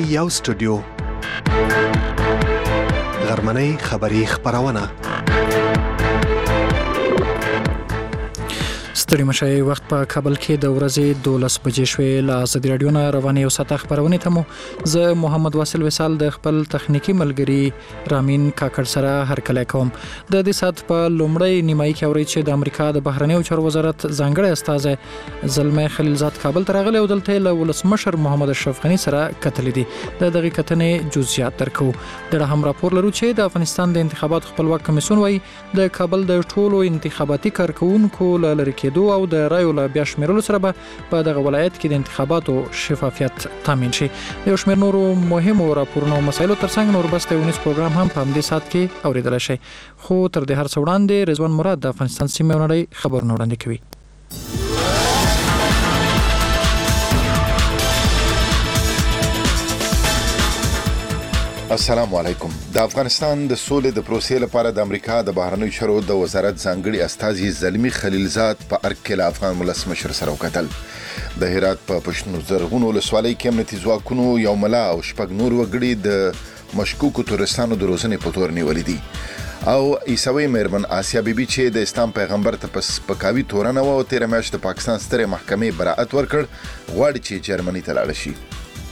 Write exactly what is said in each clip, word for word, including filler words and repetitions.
یو سټوډیو غرمنۍ خبری خبرونه ستړي مشای وخت په کابل کې د ورځې دولس بجې شوې. له ازادي رادیو نه روانې او ساته خبرونه ته مو زه محمد واصل وصال د خپل تخنیکی ملګری رامین کاکړ سره هرکلی کوم. د دې سات په لومړی نیمایي کې اوري چې د امریکا د بهرنیو چارو وزارت ځانګړی استازی زلمه خلیلزاد کابل ته راغلی او دلته له ولسمشر محمد اشرف غني سره کتلې دي. د دغه کتنې جزئیات درکو. د هم راپور لرو چې د افغانستان د انتخابات خپلواک کمیسیون وایي د کابل د ټولو انتخاباتي کارکونکو لری کېدو او د رایو لا بیا شمیرلو سره به په دغه ولایت کې د انتخاباتو شفافیت تامین شي. د یو شمېر نورو مهمو راپورونو او مسایلو ترڅنګ نور بس د ونیس پروګرام هم په همدې سات کې اوریدل شي. خو تر دې هر څه وړاندې رضوان مراد د افغانستان سیمې او نړۍ خبرونه وړاندې کوي. السلام علیکم. د افغانستان د سولې د پروسې لپاره د امریکا د بهرنیو چارو د وزارت ځانګړي استازي زلمی خلیلزاد په ارګ کې له افغان ولسمشر سره وکتل. د هرات په پښتون زرغون ولسوالۍ کې امنیتي ځواکونو یو ملا او شپږ نور وګړي د مشکوکو تورستانو د روزنې په تور نیولې دي او عیسوي مېرمن آسیا بیبي چې د اسلام پیغمبر ته په سپکاوي تورنه و او تیر میاشت د پاکستان ستره محکمې براءت ورکړ، غواړي چې جرمني ته لاړ شي.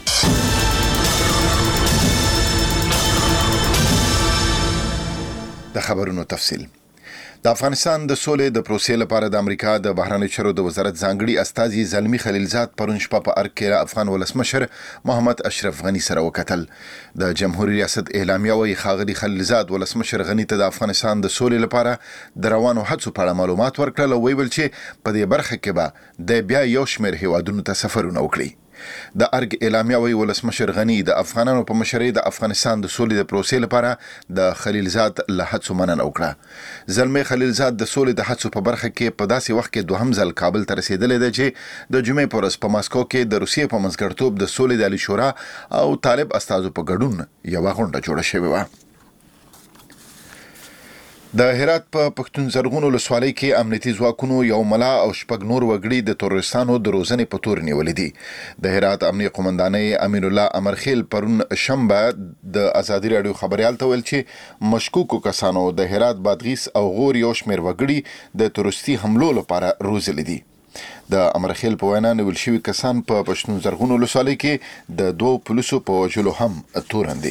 د خبرونو تفصیل. د افغانستان د سولې د پروسې لپاره د امریکا د بهرنیو چارو د وزارت ځانګړي استازي زلمی خلیلزاد پرون شپه په ارګ کې افغان ولسمشر محمد اشرف غني سره وکتل. د جمهوریت ریاست اعلامیه وايي ښاغلي خلیلزاد ولسمشر غني ته د افغانستان د سولې لپاره د روانو هڅو په اړه معلومات ورکړل او ویل چې په دې برخه کې به د بیا یو شمېر هیوادونو ته سفرونه وکړي. د ارګ اعلامیه وايي ولسمشر غني د افغانانو په مشرۍ د افغانستان د سولې د پروسې لپاره د خلیلزاد له هڅو مننه وکړه. زلمه خلیلزاد د سولې د هڅو په برخه کې په داسې وخت کې دوهم ځل کابل ته رسیدلی دی چې د جمعې په ورځ په ماسکو کې د روسیې په منځګړیتوب د سولې د عالی شورا او طالب استازو په ګډون یوه غونډه جوړه شوې وه. د هرات په پښتون زرغون ولسوالۍ کې امنیتي ځواکونو یو ملا او شپږ نور وګړي د تورستانو د روزنې په تور نیولې دي. د هرات امنیه قومندانۍ امین الله امرخیل پرون شنبه د ازادي رادیو خبريال ته ویل چې مشکوکو کسانو د هرات بادغیس او غور یو شمېر وګړي د تورستي حملو لپاره روزلي دي. د امرخیل په وینا نیول شوي کسان په پښتون زرغون ولسوالۍ کې د دوو پولیسو په وژلو هم تورن دي.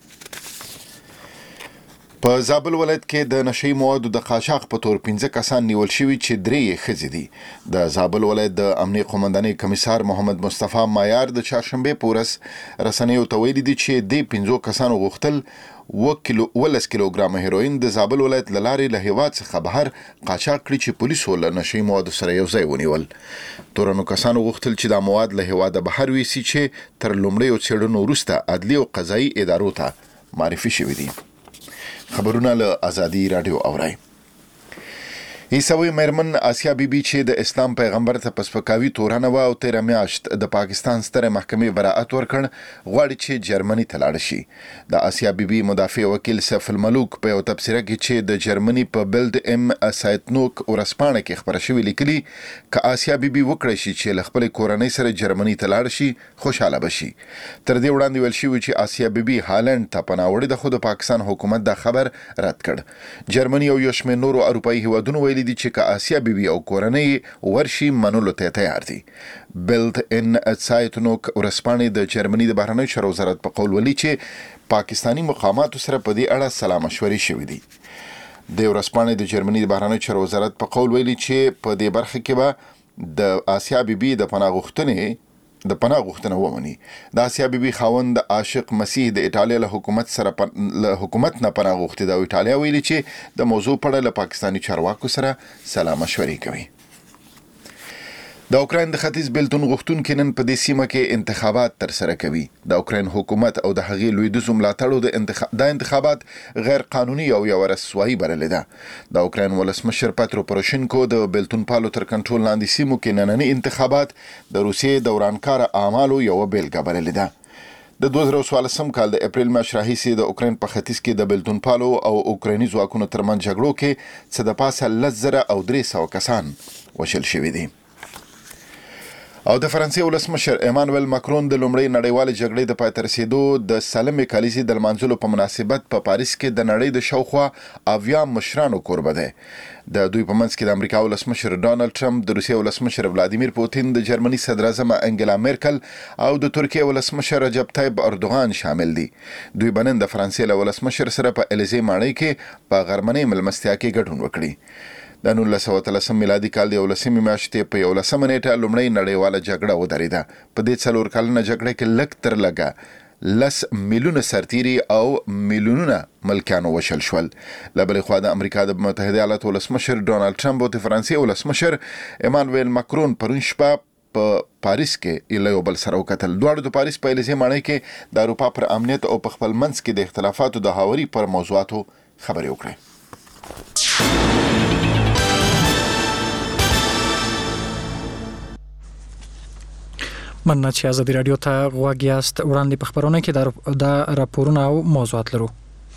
په زابل ولایت کې د نشئی موادو د قاچاق په تور پنځه کسان نیول شوي چې درې یې ښځې دي. د زابل ولایت د امنیه قومندانۍ کمیسار محمد مصطفی مایار د چهارشنبې په ورځ رسنیو ته ویلي دي چې د پنځو کسانو غوښتل و کیلو ولس کیلوګرام هیروین د زابل ولایت له لارې له هیواد څخه بهر قاچاق کړي چې پولیسو له نشئی موادو سره یو ځای ونیول. تورنو کسانو غوښتل چې دا مواد له هیواده بهر ویسي چې تر لومړیو څېړنو وروسته عدلي او قضایي ادارو ته معرفي شوي دي. خبرونه له ازادي رادیو اورئ. عیسوي مېرمن آسیا بیبي چې د اسلام پیغمبر ته په سپکاوي تورنه و او تیر میاشت د پاکستان ستره محکمې براءت ورکړ، غواړي چې جرمني ته لاړ شي. د آسیا بیبي مدافع وکیل سیف الملوک په یو تبصره کې چې د جرمني په بلد ام سایتنوک ورسپانه کې خبره شوې لیکلي ک آسیا بیبي وکړي شي چې له خپل کورنۍ سره جرمني ته لاړ شي خوشاله بشي. تر دې وړاندې ویل شوی چې آسیا بیبي هالند ته پناه وړي د خود پاکستان حکومت دا خبر رد کړ. جرمني او یو شمېر نورو اروپایي هیوادونو دي چې که آسیا بیبي او کورنۍ ورشي منلو ته تیار دي. بلد ان سایتنوک ورسپانې د جرمني د بهرنیو چارو وزارت په قول ولي چې پاکستانی مقاماتو سره په دې اړه سلا مشورې شوې دي. د ورسپانې د جرمني د بهرنیو چارو وزارت په قول ویلي چې په دې برخه کې به د آسیا بیبي د پناه غوښتنې د پناه غوښتنه ومني. د آسیا بیبي خاوند عاشق مسیح د ایټالیا له حکومت سره له حکومت نه پناه غوښتي د ایټالیا ویلي چې د موضوع په اړه له پاکستاني چارواکو سره سلا مشورې کوي. د اوکراین د ختیځ بیلتون غوښتونکي نن په دې سیمه کې انتخابات ترسره کوي. د اوکراین حکومت او د هغې لویدیځو ملاتړو د انتخاب د انتخابات غیر قانوني او یوه رسوایي بللې ده. د اوکراین ولسمشر پترو پروشینکو د بیلتون پالو تر کنټرول لاندې سیمو کې ننني انتخابات د روسیې د ورانکاره اعمالو یوه بیلګه بللې ده. د دوه زره څوارلسم کال د اپریل میاشتې راهیسې د اوکراین په ختیځ کې د بیلتون پالو او اوکرایني ځواکونو ترمنځ جګړو کې څه د پاسه لس زره او درې سوه کسان وژل شوي دي. او د فرانسې ولسمشر ایمانویل ماکرون د لومړۍ نړیوالې جګړې د پای ته رسیدو د سالمې کالیزې د لمانځلو په مناسبت په پاریس کې د نړۍ د شاوخوا اویا مشرانو کوربه دی. د دوی په منځ کې د امریکا ولسمشر ډانلډ ټرمپ، د روسیې ولسمشر ولادیمیر پوتین، د جرمني صدراعظم انګلا میرکل او د ترکیې ولسمشر رجب طیب اردوغان شامل دي. دوی بنن د فرانسې له ولسمشر سره په الیزې ماڼۍ کې په غرمنۍ ملمستیا کې ګډون وکړي. د نولس سوه اتلسم میلادي کال د یولسمې میاشتې په یولسمه نیټه لومړۍ نړیواله جګړه ودرېده. په دې څلور کلنه جګړه کې لږ تر لږه لس میلیونه سرتیري او میلیونونه ملکیانو وشل شول. له بلې خوا د امریکا د متحده ایالاتو ولسمشر ډونالډ ټرمپ او د فرانسې ولسمشر ایمانویل ماکرون پرون شپه په پاریس کې له یو بل سره وکتل. دواړو د پاریس په الیزې ماڼۍ کې د اروپا پر امنیت او په خپل منځ کې د اختلافاتو د هاوري پر موضوعاتو خبرې وکړې. مننه چې ازادي راډیو ته غوږ یاست. وړاندې په خبرونه کې دا راپورونه او موضوعات لرو.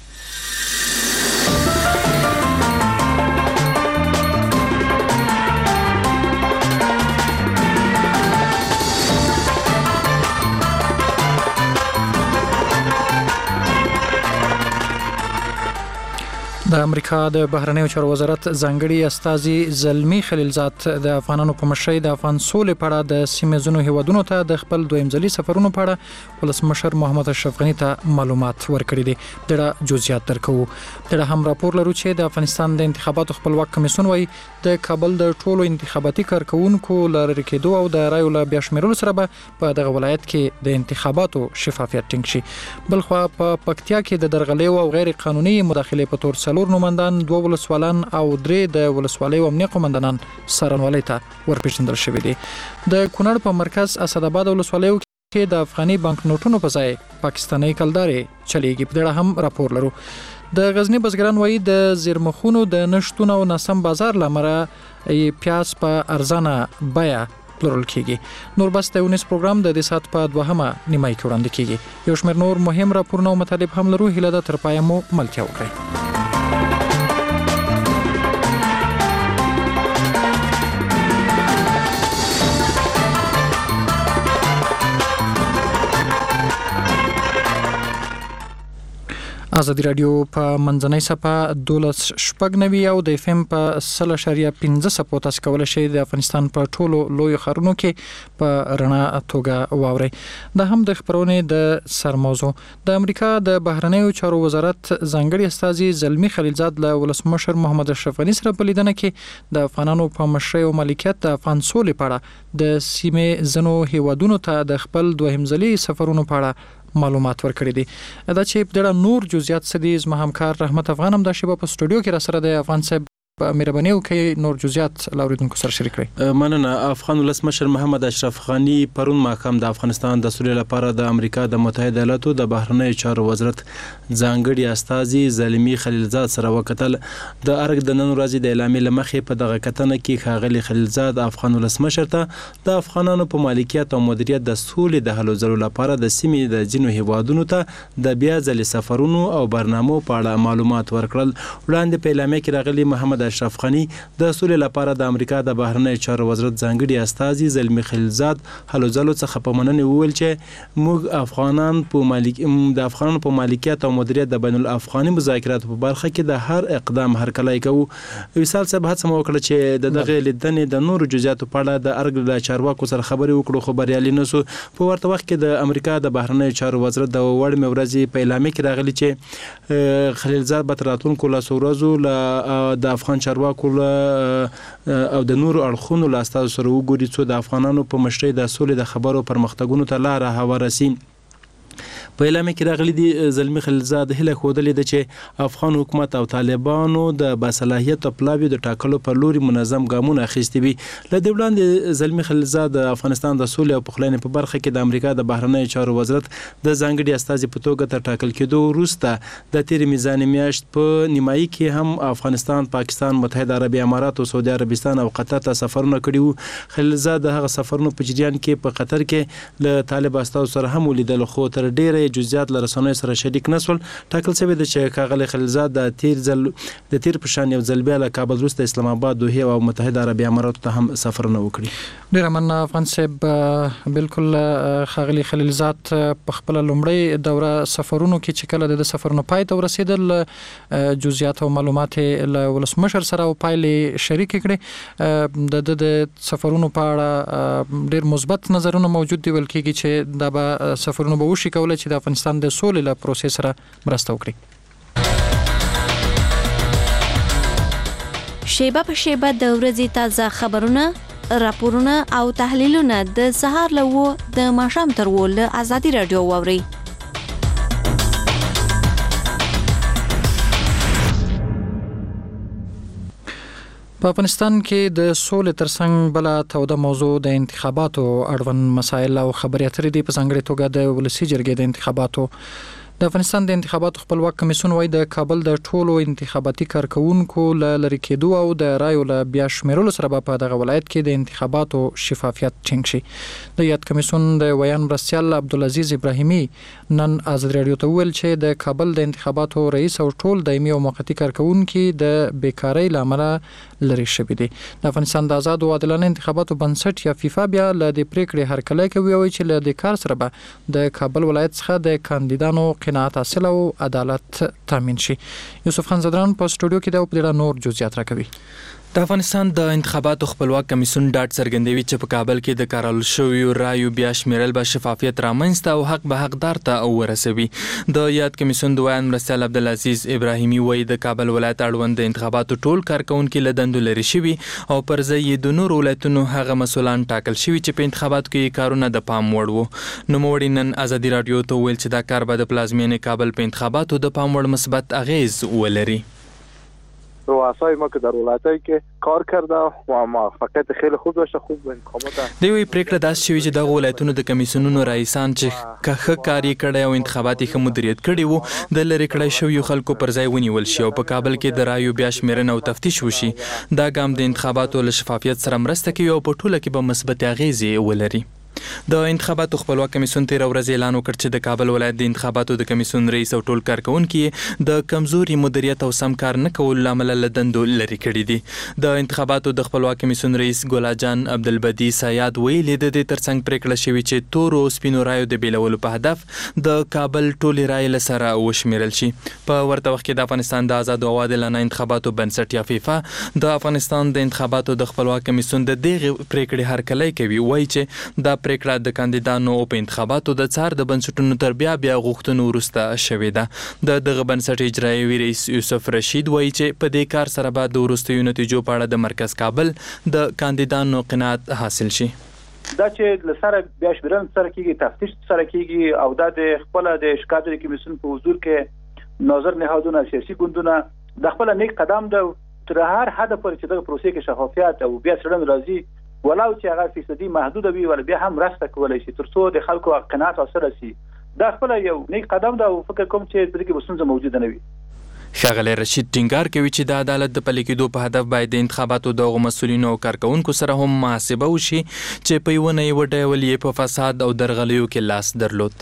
د امریکا د بهرنیو چارو وزارت ځانګړي استازي زلمی خلیلزاد د افغانانو په مشرۍ د افغان سولې په اړه د سیمې ځینو هیوادونو ته د خپل دویم ځلي سفرونو په اړه ولسمشر محمد اشرف غني ته معلومات ورکړي دي. د جزئیات درکو. د هم راپور لرو چې د افغانستان د انتخاباتو خپلواک کمیسیون وايي د کابل د ټولو انتخاباتي کارکونکو لری کېدو او د رایو له بیا شمیرلو سره به په دغه ولایت کې د انتخاباتو شفافیت ټینګ شي. بل خو په پکتیا کې د درغلې او غیر قانوني مداخله په تور څلور نومندان، دوه ولسوالان او درې د ولسوالۍ او امنیه قومندانان سرنوالۍ ته ورپېژندل شوي دي. د کونړ په مرکز اسداباد ولسوالیو کې د افغاني بانک نوټونو په ځای پاکستاني کلدارې چلیږي. په دې هم راپور لرو. د غزنی بزګران وایي د زیرمخونو د نشټون او ناسم بازار لامل پیاز په ارزانه بیه پلورل کیږي. نور بس د ونیس پروګرام د دې سات په دوهمه نیمای کې وړاندې کیږي. یو شمېر نور مهم راپورونه او مطالب هم لرو. هیله ده تر پایه مو ملتیا وکړئ. ازادي راډیو په منځنۍ صفحه دولس شپږ نوي او د اف ام په سل اشاریه پنځه صفو تاسو کولای شئ د افغانستان په ټولو لوی ښارونو کې په رڼا توګه واورئ. دا هم د خبرونې د سرموضوع. د امریکا د بهرنیو چارو وزارت ځانګړي استازي زلمی خلیلزاد له ولسمشر محمد اشرف غني سره په لیدنه کې د افغانانو په مشرۍ او مالکیت د افغان سولې په اړه د سیمې ځینو هیوادونو ته د خپل دوهم ځلي سفرونو په اړه معلومات ورکړي دي. دا چې په ډېر نور جزئیات سدي زما همکار رحمت افغان هم د شبا په سټوډیو کې را سره د افغان صاحب مهرباني وکړئ نور جزئیات لاوریدونکو سره شریک کړئ. مننه. افغان ولسمشر محمد اشرف غني پرون ماښام د افغانستان د سولې لپاره د امریکا د متحده ایالاتو د بهرنیو چارو وزارت ځانګړي استازي زلمی خلیلزاد سره وکتل. د ارګ د نن ورځې د اعلامیې لمخې په دغه کتنه کې ښاغلي خلیلزاد افغان ولسمشر ته د افغانانو په مالکیت او مدیریت د سولې د هلو ځلو لپاره د سیمې د ځینو هیوادونو ته د بیا ځلې سفرونو او برنامو په اړه معلومات ورکړل. وړاندې په اعلامیه کې راغلي محمد اشرف غني د سولې لپاره د امریکا د بهرنیو چارو وزارت ځانګړي استازي زلمی خلیلزاد هلو ځلو څخه په مننې وویل چې موږ افغانان په مالک د افغانانو په مالکیت او مدیریت د بین الافغاني مذاکراتو په برخه کې د هر اقدام هرکلی کوو. وصال صاحب هڅه وکړه چې د دغه لیدنې د نورو جزئیاتو په اړه د ارګ له چارواکو سره خبرې وکړو خو بریالي نه سو. په ورته وخت کې د امریکا د بهرنیو چارو وزارت د وړمې ورځې په اعلامیه کې راغلي چې خلیلزاد به تر راتلونکو لسو ورځو د افغان چارواکو او د نورو اړخونو له استازو سره وګوري څو د افغانانو په مشرۍ د سولې د خبرو پرمختګونو ته لاره هواره سي. په اعلامیه کې راغلي دي زلمی خلیلزاد هیله ښودلې ده چې افغان حکومت او طالبانو د باصلاحیته پلاویو د ټاکلو پر لوري منظم ګامونه اخیستي وي. له دې وړاندې زلمی خلیلزاد د افغانستان د سولې او پخلاینې په برخه کې د امریکا د بهرنیو چارو وزارت د ځانګړي استازي په توګه تر ټاکل کېدو وروسته د تېرې میزانې میاشت په نیمایي کې هم افغانستان، پاکستان، متحده عربي امارات او سعودي عربستان او قطر ته سفرونه کړي وو. خلیلزاد د هغه سفرونو په جریان کې په قطر کې له طالب استازو سره هم ولیدل خو تر ډېره جزئیات له رسنیو سره شریک نسول. ټاکل شوی دی چې ښاغلی خلیلزاد د تیر ځل د تیر په شان یو ځل بیا له کابل وروسته اسلام آباد، دوحې او متحده عربي اماراتو ته هم سفرونه وکړي. ډیر مننه افغان صاحب. بالکل ښاغلي خلیلزاد په خپل لومړی دوره سفرونو کې چې کله د سفرونو پای ته ورسېدل جزئیات او معلومات له ولسمشر سره او پایلې شریک کړي. د د سفرونو په اړه ډیر مثبت نظرونه موجود دي، ول کېږي چې دا به سفرونه به وشي کولای چې د افغانستان د سولې له پروسې سره مرسته وکړي. شیبه په شیبه د ورځې تازه خبرونه، راپورونه او تحلیلونه د سهار له و د ماښام تر و له ازادي رادیو واوري. په افغانستان کې د سولې ترڅنګ بل توده موضوع د انتخاباتو اړوند مسایل او خبرې اترې دي، په ځانګړي توګه د ولسي جرګې د انتخاباتو. د افغانستان د انتخاباتو خپلواک کمیسیون وايي د کابل د ټولو انتخاباتي کارکونکو له لری کېدو او د رایو له بیا شمیرلو سره په دغه ولایت کې د انتخاباتو شفافیت ټینګ شي. د یاد کمیسیون د ویان مرستیال عبدالعزیز ابراهیمی نن آزاد رادیو ته ویل چې د کابل د انتخاباتو رئیس او ټول دایمي او موقتی کارکونکو د بیکاری لامل لری شوی دي. د افغانستان د آزاد او عادلانه انتخاباتو بنسټ یا فیفا بیا له د پریکړې هرکلی کوي او چې له د کار سره به د کابل ولایت څخه د کاندیدانو قناعت حاصل او عدالت تامین شي. یوسف خان زدران په سټوډیو کې د خپل نور جزئیات راکوي. د افغانستان د انتخاباتو خپلواک کمیسیون ډاټ څرګندوي چې په کابل کې د کارول شویو رایو بیا شمیرل به شفافیت رامنځته او حق به حقدار ته ورسوي. د یاد کمیسیون د ویان مرستیال عبدالعزیز ابراهیمی وایي د کابل ولایت اړوند د انتخاباتو ټول کارکونکي له دندو لري شوي او پر ځای یې د نورو ولایتونو هغه مسؤلان ټاکل شوي چې په انتخاباتو کې کارونه د پام وړ وو. نوموړي نن ازادي رادیو ته ویل چې دا کار به د پلازمینې کابل په انتخاباتو د پام وړ مثبت اغیز ولري. رؤسای ما که در ولایتایی که کار کرده و موفقیت خیلی خوب داشته خوب انتخابات دی وی پریکړه داس شوی چې د ولایتونو د کمیسیونونو رئیسان چې که کاری کړي او انتخاباتي ښه مدیریت کړي وو د لری کړي شوی خلکو پر ځای ونیول شي او په کابل کې د رایو بیا شمیرنه او تفتیش وشي. دا ګام د انتخاباتو له شفافیت سره مرسته کوي او په ټوله کې به مثبت اغیزې ولري. د انتخاباتو خپلواک کمیسیون تیر ورځ اعلان وکړ چې د کابل ولایت د انتخاباتو د کمیسیون رئیس او ټول کارکونکو د کمزوري مدیریت او سم کار نه کول لامل له دندو لري کړي دي. د انتخاباتو د خپلواک کمیسیون رئیس ګولا جان عبدالبدی سیاد ویلي د دې ترڅنګ پریکړه شوې چې تور او سپینو رایو د بیلولو په هدف د کابل ټولې رایې له سره وشمیرل شي. په ورته وخت کې د افغانستان د آزاد او عادلانه انتخاباتو بنسټ یا فیفا د افغانستان د انتخاباتو د خپلواک کمیسیون د دغه پریکړې هرکلی کوي، وایي چې دا پریکړه د کاندیدانو په انتخاباتو د څار د بنسټونو تر بیا بیا غوښتنو وروسته شوې ده. د دغه بنسټ اجرایوي رئیس یوسف رشید وایي چې په دې کار سره به د وروستیو نتیجو په اړه د مرکز کابل د کاندیدانو قناعت حاصل شي. دا چې لسره بیا شمیرل سره کیږي، تفتیش سره کیږي او دا د خپل د شکایت کمیسیون په حضور کې نظر نهادونه سیاسي ګوندونه د خپل نیک قدم ده تر هر حد پر چې د پروسې کې شفافیت او بیا څرګند راځي ولاو چې هغه فیصدي محدود وي ول بیا هم راسته کولای شي ترڅو د خلکو قناعت حاصل شي. دا خپل یو نیک قدم ده او فکر کوم چې د دې بسنځ موجود نه وي. ښاغلی رشید ټینګار کوي چې د عدالت د پلي کېدو په هدف باید د انتخاباتو دغو مسؤلینو او کارکونکو سره هم محاسبه وشي چې په یوه نه یوه ډول یې په فساد او درغلیو کې لاس درلود.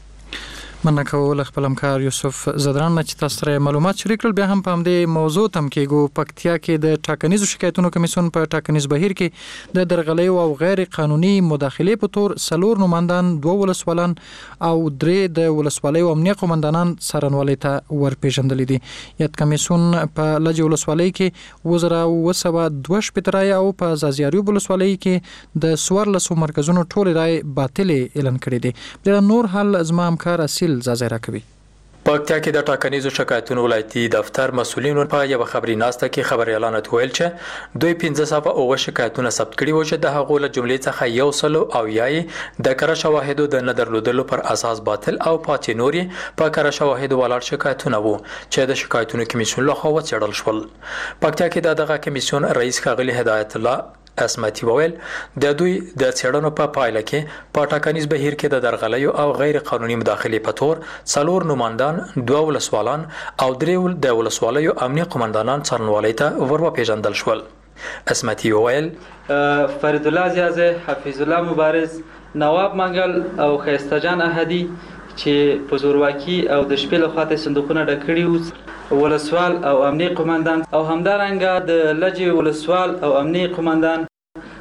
مننه کول خپل همکار یوسف زدران نه چې تاسو سره معلومات شریک کړل. بیا هم په همدې موضوع تم کېږو. پکتیا کې د ټاکنیزو شکایتونو کمیسیون په ټاکنیز بهیر کې د درغلیو او غیر قانوني مداخلې په تور څلور نوماندان، دوه ولسوالان او درې د ولسوالۍ او امنیه قومندانان څارنوالۍ ته ورپېژندلي دي. یاد کمیسیون په لجې ولسوالۍ کې اووه زره اووه سوه دوه شپېته رایې او په ځاځیاریو ولسوالۍ کې د څوارلسو مرکزونو ټولې رایې باطلې اعلان کړي دي. ډېر نور حال زما همکار اصیل زازیرا کوي. په پکتیا کې د ټاکنیزو شکایتونو ولایتي دفتر مسؤلینو په یو خبري ناسته کې خبريالانو ته ویل چې دوی پنځه سوه اووه شکایتونه ثبت کړي وو چې د هغو له جملې څخه یو سلو او یای د کره شواهدو د نه درلودلو پر اساس باطل او پاتې نوري په کره شواهدو ولاړ شکایتونه وو چې د شکایتونو کمیسیون لخوا وڅېړل شول. پکتیا کې د دغه کمیسیون رئیس ښاغلي هدایت الله اسمتي وویل د دوی د څېړنو په پایله کې په ټاکنیز بهیر کې د درغلیو او غیر قانوني مداخلې په تور څلور نوماندان، دوه ولسوالان او درې د ولسوالیو امنیه قومندانان څارنوالۍ ته ورپېژندل شول. اسمتي وویل فرید الله زیازه، حفیظ الله مبارز، نواب منګل او خیسته جان احدي چې په زورواکي او د شپې له خوا صندوقونه ډک کړي وو، ولسوال او امنیه قومندان او همدارنګه د لجې ولسوال او امنیه قومندان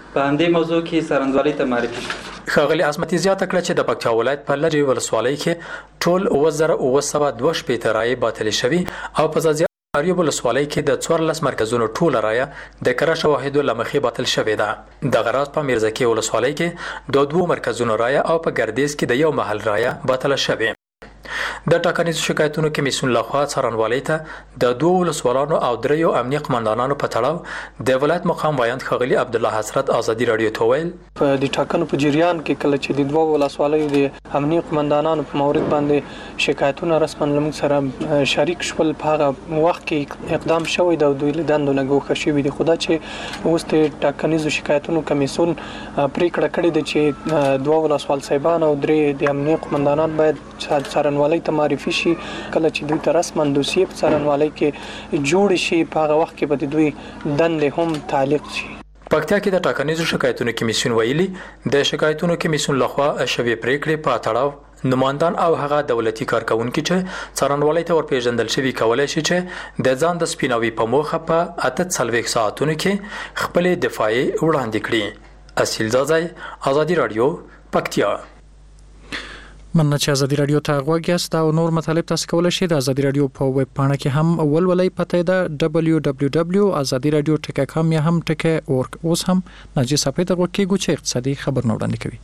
په همدې موضوع کې څارنوالۍ ته معرفي شو. ښاغلي عصمتي زیاته کړه چې د پکتیا ولایت په لرې ولسوالۍ کې ټول اووه زره اووه سوه دوه شپېته رایې باطلې شوي او په ځاځي اریوب ولسوالۍ کې د څوارلس مرکزونو ټوله رایه د کره شواهدو له مخې باطل شوې ده. دغه راز په میرزکې ولسوالۍ کې د دوو مرکزونو رایه او په ګردیز کې د یو محل رایه باطله شوې. د ټاکنیزو شکایتونو کمیسیون لخوا څارنوالۍ ته د دوو ولسوالانو او دریو امنیه قمندانانو په تړاو د ولایت مقام وایند ښاغلي عبدالله حسرت ازادي راډیو ته وویل په د ټاکنو په جریان کې کله چې د دوو ولسوالیو د امنیه قمندانانو په مورد باندې شکایتونه رسمن لمږ سره شریک شول، په هغه وخت کې اقدام شوی د دوی لیدندو لګوخه شوی دی. خو دا چې اوس د ټاکنیزو شکایتونو کمیسیون پریکړه کړې ده چې دوه ولسوال صاحبان او درې د امنیه قمندانان باید څارنوالۍ ته معرفي شي. کله چې دوی ته رسمن دوسیې په څارنوالۍ کې جوړ شي په هغه وخت کې به د دوی دندې هم تعلیق شي. پکتیا کې د ټاکنیزو شکایتونو کمیسیون ویلي د شکایتونو کمیسیون لخوا شوی پریکړې په تړاو نمائندان او هغه دولتي کارکونکي چې څارنوالۍ ته ورپېژندل شوي کولای شي چې د ځان د سپیناوي په موخه په اته څلوېښت ساعتونو کې خپل دفاعي وړاندې کړي. اصیل زازای، ازادي راډیو، پکتیا. مننه چې ازادي راډیو ته غوږ یاست او نور مطالب تاسو کولی شئ د ازادي راډیو په ویب پاڼه کې هم ولولئ. پته ده دبلیو دبلیو دبلیو ازادي راډیو ټکی کام یا هم ټکی اورګ. اوس هم ناجی صاحب ته غوږ کېږو چې اقتصادي خبرونه وړاندې کوي.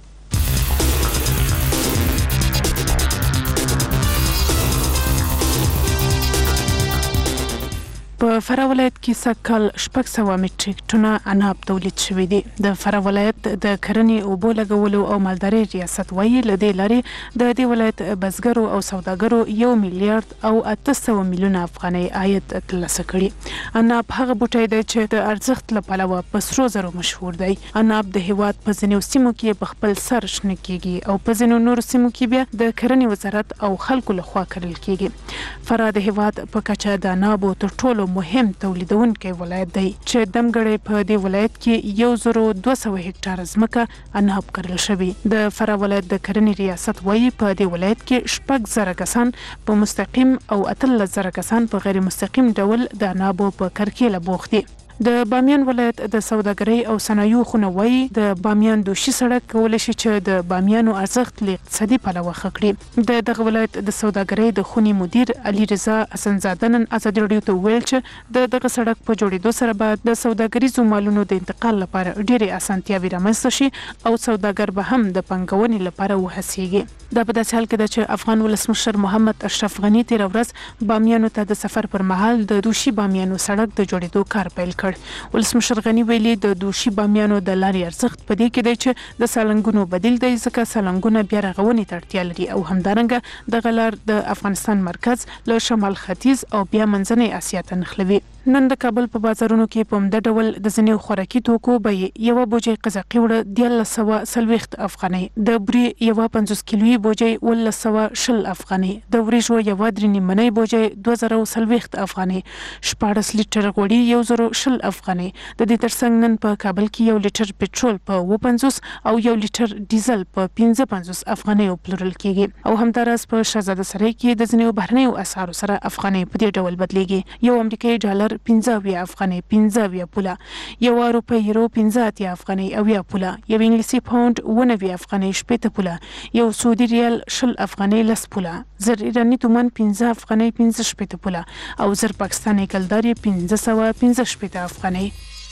په فراه ولایت کې سږکال شپږ سوه میټریک ټنه عناب تولید شوي دي. د فراه ولایت د کرنې اوبو لګولو او مالدارۍ ریاست وایي له دې لارې د دې ولایت بزګرو او سوداګرو یو میلیارډ او اته سوه میلیونه افغانۍ عاید ترلاسه کړي. عناب هغه بوټی دی چې د ارزښت له پلوه په سرو زرو مشهور دی. عناب د هیواد په ځینو سیمو کې په خپل سر شنه کیږي او په ځینو نورو سیمو کې بیا د کرنې وزارت او خلکو لخوا کرل کیږي. فراه د هیواد په کچه د عنابو تر ټولو مهم تولیدونکی ولایت دی چې دمګړی په دې ولایت کې یو زرو دوه سوه هکټاره ځمکه عناب کرل شوي. د فراه ولایت د کرنې ریاست وایي په دې ولایت کې شپږ زره کسان په مستقیم او اتلس زره کسان په غیر مستقیم ډول د عنابو په کرکیله بوخت دي. د بامیان ولایت د سوداګرۍ او صنایعو خونه وایي د بامیان دوشي سړک کولی شي چې د بامیانو ارزښت له اقتصادي پلوه ښه کړي. د دغه ولایت د سوداګرۍ د خونې مدیر علي رضا حسنزاده نن ازادي راډیو ته وویل چې د دغه سړک په جوړېدو سره به د سوداګریزو مالونو د انتقال لپاره ډېرې اسانتیاوې رامنځته شي او سوداګر به هم د پانګونې لپاره وهڅېږي. دا په داسې حال کې ده چې افغان ولسمشر محمد اشرف غني تېره ورځ بامیانو ته د سفر پر مهال د دوشي بامیانو سړک د جوړېدو کار پیل کړ. ولسمشر غني ویلي د دوشي بامیانو د لارې ارزښت په دې کې دی چې د سالنګونو بدیل دی، ځکه سالنګونه بیا رغونې ته اړتیا لري او همدارنګه دغه لار د افغانستان مرکز له شمال ختیځ او بیا منځنۍ اسیا ته نښلوي. نن د کابل په بازارونو کې په همده ډول د ځینې خوراکي توکو بیې یوه بوجۍ قزاقي وړه دیارلس سوه څلوېښت افغانۍ، د بورې یوه پنځوس کیلویي بوجۍ اوولس سوه شل افغانۍ، د وریژو یوه درې نیمنۍ بوجۍ دوه زره څلوېښت افغانۍ، شپاړس لیټر غوړي یو زره شل افغانۍ. د دې ترڅنګ نن په کابل کې یو لیټر پټرول په اووه پنځوس او یو لیټر ډیزل په پنځه پنځوس افغانیو پلورل کیږي او همداراز په شهزاده سرای کې د ځینو بهرنیو اسعارو سره افغانۍ په دې ډول بدلیږي. یو امریکایي ډالر پنځه اویا افغانۍ پنځه اویا پوله، یو روپۍ یورو پنځه اتیا افغانۍ اویا پوله، یو انګلیسي پاونډ اووه نوي افغانۍ شپېته پوله، یو سعودي ریال شل افغانۍ لس پوله، زر ایراني تومان پنځه افغانۍ پنځه شپېته پوله او زر پاکستاني کلدار یې پنځه سوه پنځه شپېته افغانۍ.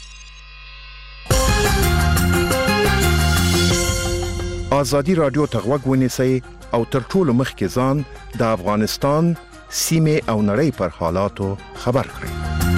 ازادي راډیو ته غوږ ونیسئ او تر ټولو مخکې ځان د افغانستان سیمې او نړۍ پر حالاتو خبر کړئ.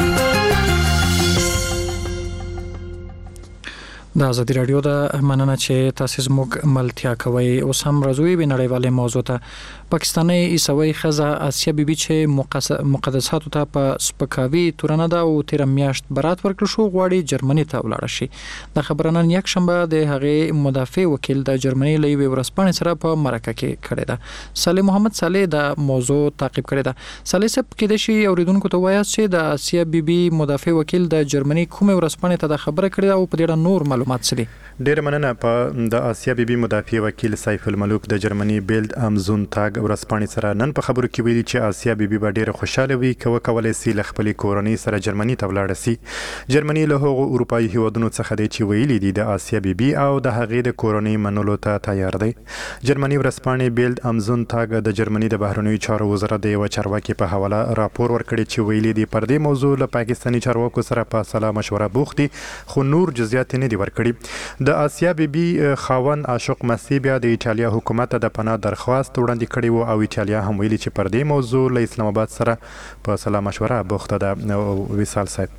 د ازادي راډیو د مننه چې تاسو زموږ ملتیا کوي. اوس هم راځوي به نړیواله موضوع ته. پاکستاني عیسوي خزه آسیا بیبي چې مقدساتو ته په سپکاوي تورنه ده او تیر میاشت برات ورکړ شو غواړي جرمني ته ولاړ شي. د خبرونه یک شنبه د هغه مدافع وکیل د جرمني لوی ورسپانې سره په مرکه کې کړی ده. صالح محمد صالح د موضوع تعقیب کړی ده. صالح صاحب کې د شي اوریدونکو ته وایي چې د آسیا بیبي مدافع وکیل د جرمني کومه ورسپانې ته د خبره کړې او په دې اړه نور معلومات څه دي؟ ډیر مننه. په د آسیا بیبي مدافع وکیل سیف الملوک د جرمني بیلد ام زونتاګ ورځپاڼې سره نن په خبرو کې ویلي چې آسیا بیبي به ډیره خوشاله وي که وکولای سي له خپلې کورنۍ سره جرمني ته ولاړه سي. جرمني له هغو اروپایي هیوادونو څخه دی چې ویلي دي د آسیا بیبي او د هغې د کورنۍ منلو ته تیار دی. جرمني ورځپاڼې بیلد ام زونتاګ د جرمني د بهرنیو چارو وزارت د یوه چارواکي په حواله راپور ورکړی چې ویلي دي پر دې موضوع له پاکستاني چارواکو سره په سلا مشوره بوخت دي، خو نور جزئیات نه دي ورکړي. د آسیا بیبي خاوند عاشق مسیح بیا د ایټالیا حکومت ته د پناه درخواست وړاندې کړی و او ایټالیا هم ویلي چې پر دې موضوع له اسلام آباد سره په سلا مشوره بوخته ده. وصال صاحب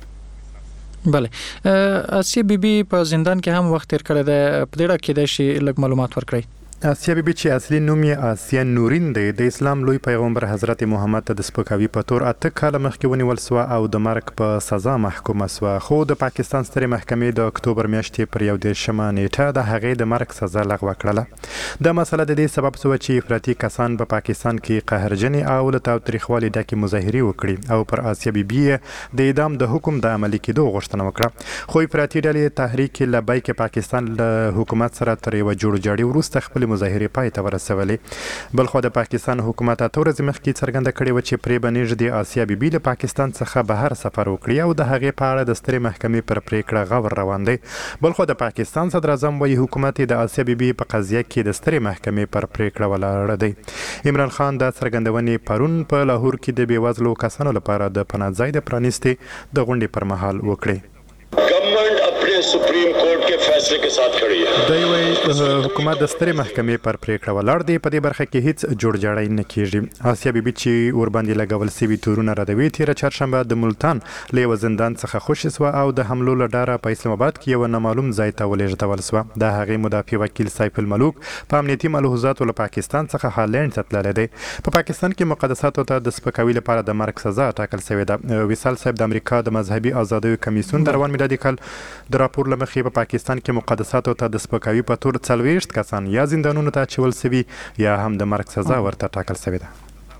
بله آسیا بیبي په زندان کې هم وخت تیر کړی دی، په دې اړه کېدای شي لږ معلومات ورکړئ. آسیا بیبي چې اصلي نوم یې آسیا نورین دی د اسلام لوی پیغمبر حضرت محمد ته د سپکاوي په تور اته کاله مخکې ونیول سوه او د مرګ په سزا محکومه سوه، خو د پاکستان سترې محکمې د اکتوبر میاشتې پر یو دېرشمه نیټه د هغې د مرګ سزا لغوه کړله. دا مسله د دې سبب سوه چې افراطي کسان په پاکستان کې قهرجنې او له تاوتریخوالي ډکې مظاهرې وکړي او پر آسیا بیبي د اعدام د حکم د عملي کېدو غوښتنه وکړه، خو افراطي ډلې تحریک لبیک پاکستان له حکومت سره تر یوه جوړ جاړي وروسته خپل مظاهرې پای ته ورسولې. بلخو د پاکستان حکومت اته ورځې مخکې څرګنده کړې وه چې پرې به نږدې آسیا بیبي له پاکستان څخه بهر سفر وکړي او د هغې په اړه د سترې محکمې پر پریکړه غور روان دی. بلخو د پاکستان صدر اعظم وایي حکومت د آسیا بیبي په قضیه کې د سترې محکمې پر پریکړه ولاړ دی. عمران خان دا څرګندونې پرون په لاهور کې د بېوزلو کسانو لپاره د پناه ځای د پرانیستې د غونډې پر مهال وکړې. गवर्नमेंट अपने supreme court के फैसले के साथ खड़ी है. د یوې حکومت د سترې محکمې پر پریکړه ولاړ دی، په دې برخه کې هیڅ جوړ جاړی نه کیږي. آسیا بیبي چې ورباندې لګول سوي تورونه ردوي تیره چهارشنبه د ملتان له یوه زندان څخه خوشې سوه او د حملو له ډاره په اسلام آباد کې یوه نامعلوم ځای ته ولېږدول سوه. د هغې مدافع وکیل سیف الملوک په امنیتي ملحوظاتو له پاکستان څخه هالینډ ته تللی دی. په پاکستان کې مقدساتو ته د سپکاوي لپاره د مرګ سزا ټاکل سوې ده. وصال صاحب د امریکا د مذهبي ازادیو کمیسیون د روان میلادي کال د راپور له مخې په پاکستان کې مقدساتو ته د سپکاوي په تور څلوېښت کسان یا زندانونو ته اچول سوي یا هم د مرګ سزا ورته ټاکل سوې ده.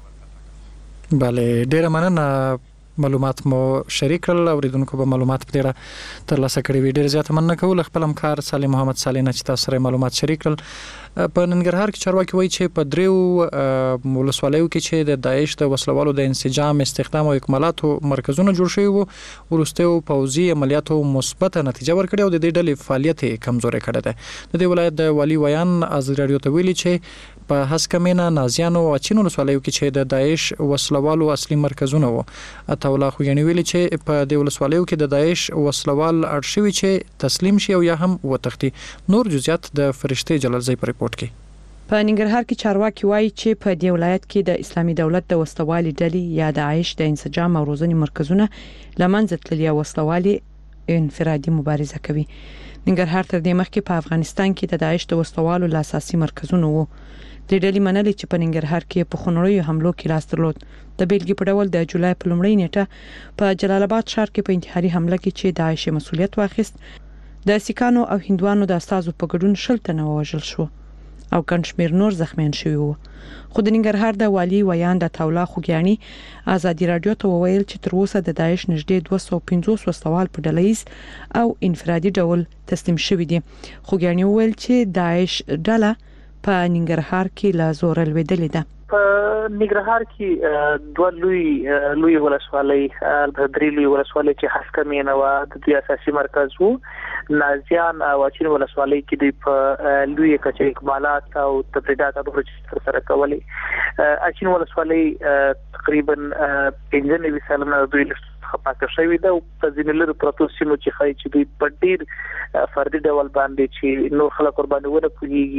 بله ډیره مننه، معلومات مو شریک کړل، اوریدونکو به معلومات په دې اړه ترلاسه کړي وي. ډېر زیاته مننه کوو له خپل همکار صالح محمد صالح نه چې تاسو سره معلومات شریک کړل. په ننګرهار کې چارواکي وایي چې په دریو ولسوالیو کې چې د داعش د وسلوالو د انسجام، استخدام او اکمالاتو مرکزونه جوړ شوي وو، وروستیو پوځي عملیاتو مثبته نتیجه ورکړې او د دې ډلې فعالیت یې کمزوری کړی دی. د دې ولایت د والي ویان ازادي راډیو ته ویلي چې په هسکمینه، نازیانو او اچین ولسوالیو کې چې د داعش وسلوالو اصلي مرکزونه وو، عطاالله خوګیاني ویلي چې په دې ولسوالیو کې د داعش وسلوال اړ شوي چې تسلیم شي او یا هم وتښتي. نور جزئیات د فرشته جلالزی په ریپورت کې. په ننګرهار کې چارواکي وایي چې په دې ولایت کې د اسلامي دولت د وسلوالي ډلې یا د داعش د انسجام او روزنې مرکزونه لمنځه تللي او وسلوالي انفرادي مبارزه کوي. ننګرهار تر دې مخکې په افغانستان کې د داعش د وسلوالو اساسي مرکزونه وو. د ډلې منلي چې په ننګرهار کې په خونړیو حملو کې لاس درلود. د بیلګې په ډول د جولای په لومړۍ نیټه په جلال آباد ښار کې په انتحاري حمله کې چې داعش مسؤلیت واخیست، د سیکانو او هندوانو د استازو په ګډون شل تنه ووژل شو او ګڼ شمېر نور زخمیان شوي وو. خو د ننګرهار د والي ویان د عطاالله خوګیاني ازادي راډیو ته وویل چې تر اوسه د داعش نږدې دوه سوه پنځوس وسلوال په ډلهییز او انفرادي ډول تسلیم شوي دي. خوګیاني وویل چې داعش ډله په ننګرهار کې لا زوره لوېدلې ده. په ننګرهار کې دوه لوی لوی ولسوالۍ، البته درې لوی ولسوالۍ چې هسکمینه و د دوی اساسي مرکز وو، نازیان او اچین ولسوالۍ کې دوی په لوی کچې اکمالات او تبریدات او پروژې سره کولې. اچین ولسوالۍ تقریبا پنځه نوي سلنه دوی خپاکه شوی ده او په ځینې لرو پروتو سیمو چې خای چې دوی په ډیر فردي ډول باندې چې نور خلک قرباني ونه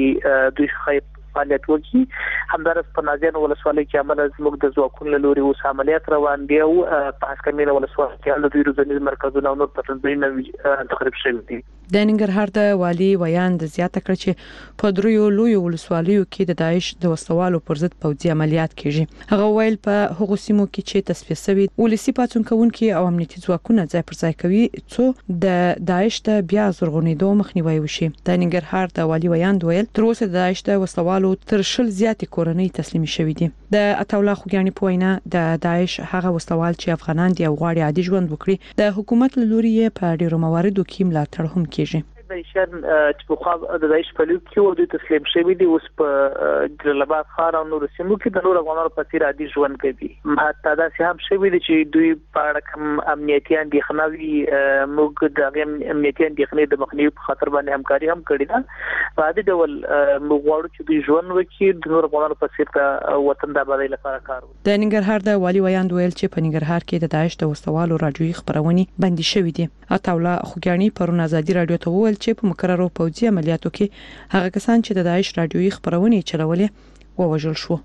کوي دوی خای فعالیت وکړي. همدارس په نازیان ولسوالۍ کې عمل زموږ د ځواکونو له لوري اوس عملیات روان دي او په هسکمینه ولسوالۍ کې د دوی روزنیز مرکزونه او نور پټنځایونه تخریب شوي دي. د ننګرهار د والي ویان د زیاته کړ چې په دریو لویو ولسوالیو کې د داعش د وسلوالو پر ضد پوځي عملیات کیږي. هغه ویل په هغو سیمو کې چې تصفیه شوي ولسی پاتون کوونکي او امنیتي ځواکونه ځای پر ځای کوي څو د داعش ته بیا زرغونېدو مخنیوي وشي. د ننګرهار د والي ویان ویل تر اوسه د داعش د وسلوالو تر شل زیاتې کورنۍ تسلیم شوي دي. د عطاالله خوګیاني په وینا د داعش هغه وسلوال چې افغانان دي او غواړي عادي ژوند وکړي د حکومت له لوري په ډیرو مواردو کې ملاتړ هم کیږي. دایشان چې په خوا د دایش په لوب کې و د تسلیم شوی دی اوس په جلال آباد ښار او نور سیمو کې د نور افغانانو په څیر عادي ژوند کوي. حتی دا سه هم شوی دی چې دوی په اړه کوم امنیتي اندېښنه وي موږ د امنیتي اندېښنې د مخنیوي په خاطر باندې همکاري هم کړې ده. په دې ډول موږ غواړو چې دوی ژوند وکړي د نور افغانانو په څیر د وطن د آبادۍ لپاره کار وکړي. د ننګرهار د والي ویاند ویل چې په ننګرهار کې د داعش د وسوالو راډیوي خبرونه بندي شوې دي. عطاوله خوګانی پرون ازادي رادیو ته وویل چې په مکررو پوځي عملیاتو کې هغه کسان چې د داعش راډیوي خبرونه چلولې ووژل شو.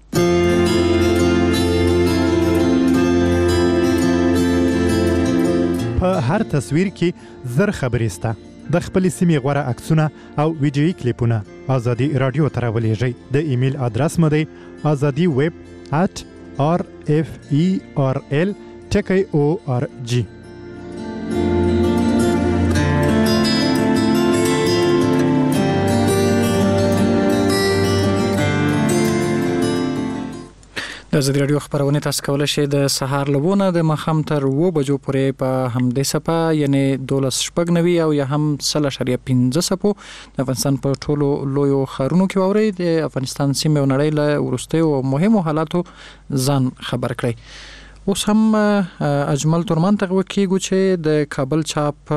په هر تصویر کې زر خبرې سته. د خپل سیمې غوړه عکسونه او ویډیويي کلیپونه ازادي رادیو ته راولېږئ. د ایمیل ادرس مو دی azadi web at r f e r l ټکی او ار جی. د ازادي رادیو خبرونه تاسو کولای شئ د سهار لوونه د مخام تر و بجو پورې په همدې صفه یعنی دولس شپږ نوي او یا هم سل اشاریه پنځه صفو د افغانستان په ټولو لویو ښارونو کې واورئ. د افغانستان سیمه او نړۍ له وروستیو مهمو حالاتو ځان خبر کړئ. اوس هم اجمل تورمان ته وکیږو چې د کابل چاپ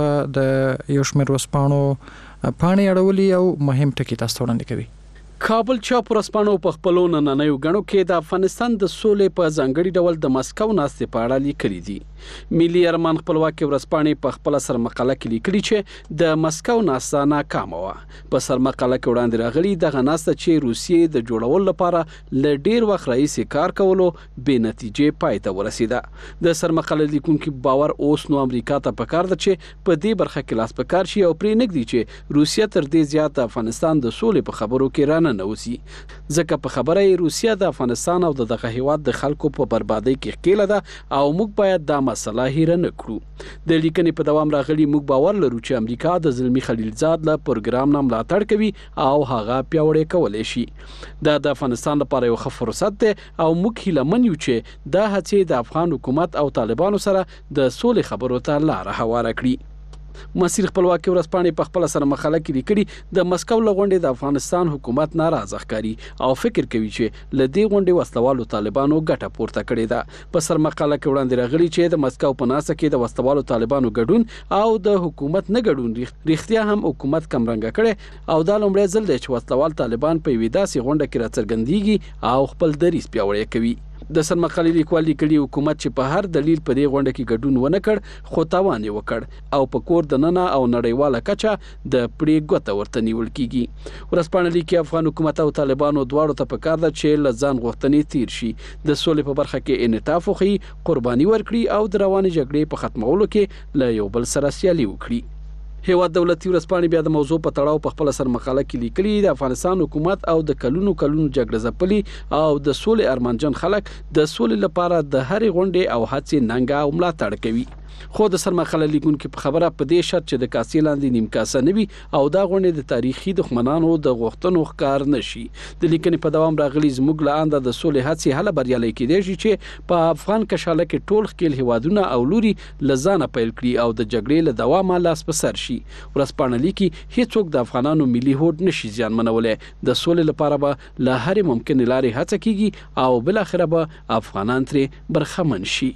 د یو شمېر ورځپاڼو پاڼې اړولي او مهم ټکي تاسو وړاندې کوي. کابل چاپ ورځپاڼو په خپلو نننیو غړو کې د افغانستان د سولې په ځانګړي ډول د مسکو ناستې په اړه لیکلي دي. ملي ارمان خپلواکي ورځپاڼې په خپل سر مقاله کې لیکلي چې د مسکو ناسته ناکامه وه. په سر مقاله کې وړاندې راغلي دغه ناسته چې روسیې د جوړولو لپاره ل ډیر وخت راهیسې کار کولو بې نتیجې پای ته ورسېده. د سر مقاله لیکونکو باور اوس نو امریکا ته پکار ده چې په دې برخه کې لاس پکار شي او پرې نږدې چې روسیه تر دې زیات د افغانستان د سولې په خبرو کې رانه نه وسی. ځکه په خبره یې روسیه د افغانستان او دغه هیواد د خلکو په بربادۍ کې ښکېله ده او موږ باید دا مسله هیره نه کړو. د لیکنې په دوام راغلي موږ باور لرو چې امریکا د زلمی خلیلزاد له پروګرام نه ملاتړ کوي او هغه پیاوړی کولی شي. دا د افغانستان لپاره یو ښه فرصت دی او موږ هیله من یو چې دا هڅې د افغان حکومت او طالبانو سره د سولې خبرو ته لاره هواره کړي. مسیر خپلواکي ورځپاڼې په خپل سره مقاله کې لیکلي د مسکو له غونډې د افغانستان حکومت ناراضه ښکاري او فکر کوي چې له دې غونډې وسلوالو طالبانو ګټه پورته کړې ده. په سر مقاله کې وړاندې راغلي چې د مسکو په ناسته کې د وسلوالو طالبانو ګډون او د حکومت نه ګډون رښتیا هم حکومت کمرنګه کړي او دا لومړی ځل دی چې وسلوال طالبان په یوې داسې غونډه کې راڅرګندېږي او خپل دریځ پیاوړی کوي. د سر مقالې لیکوال لیکلي حکومت چې په هر دلیل په دې غونډه کې ګډون ونه کړ خو تاوان یې وکړ او په کور دننه او نړیواله کچه د پړې ګوته ورته نیول کیږي. ورځپاڼه لیکي افغان حکومت او طالبانو دواړو ته پکار ده چې له ځان غوښتنې تیر شي، د سولې په برخه کې انعطاف وکړي، قرباني ورکړي او د روانې جګړې په ختمولو کې له یو بل سره سیالي وکړي. هیواد دولتي ورځپاڼې بیا د موضوع په تړاو په خپل سر مقاله کې لیکلي د افغانستان حکومت او د کلونو کلونو جګړه ځپلي او د سولې ارمانجن خلک د سولې لپاره د هرې غونډې او هڅې ننګه او ملاتړ کوي. خو د سر مقاله لیکونکو په خبره په دې شرط چې د کاسې لاندې نیم کاسه نه وي او دا غونډې د تاریخي دښمنانو د غوښتنو ښکار نشي. د لیکنې په دوام راغلي زموږ له انده د سولې هڅې هله بریالۍ کېدای شي چې په افغان کشاله کې ټول ښکېل هیوادونه او لوري له ځانه پیل کړي او د جګړې له دوامه لاس په سر شي. ورځپاڼه لیکي هیڅوک د افغانانو ملي هوډ نشي زیانمنولی. د سولې لپاره به له هرې ممکنې لارې هڅه کیږي او بالاخره به افغانان ترې برخمن شي.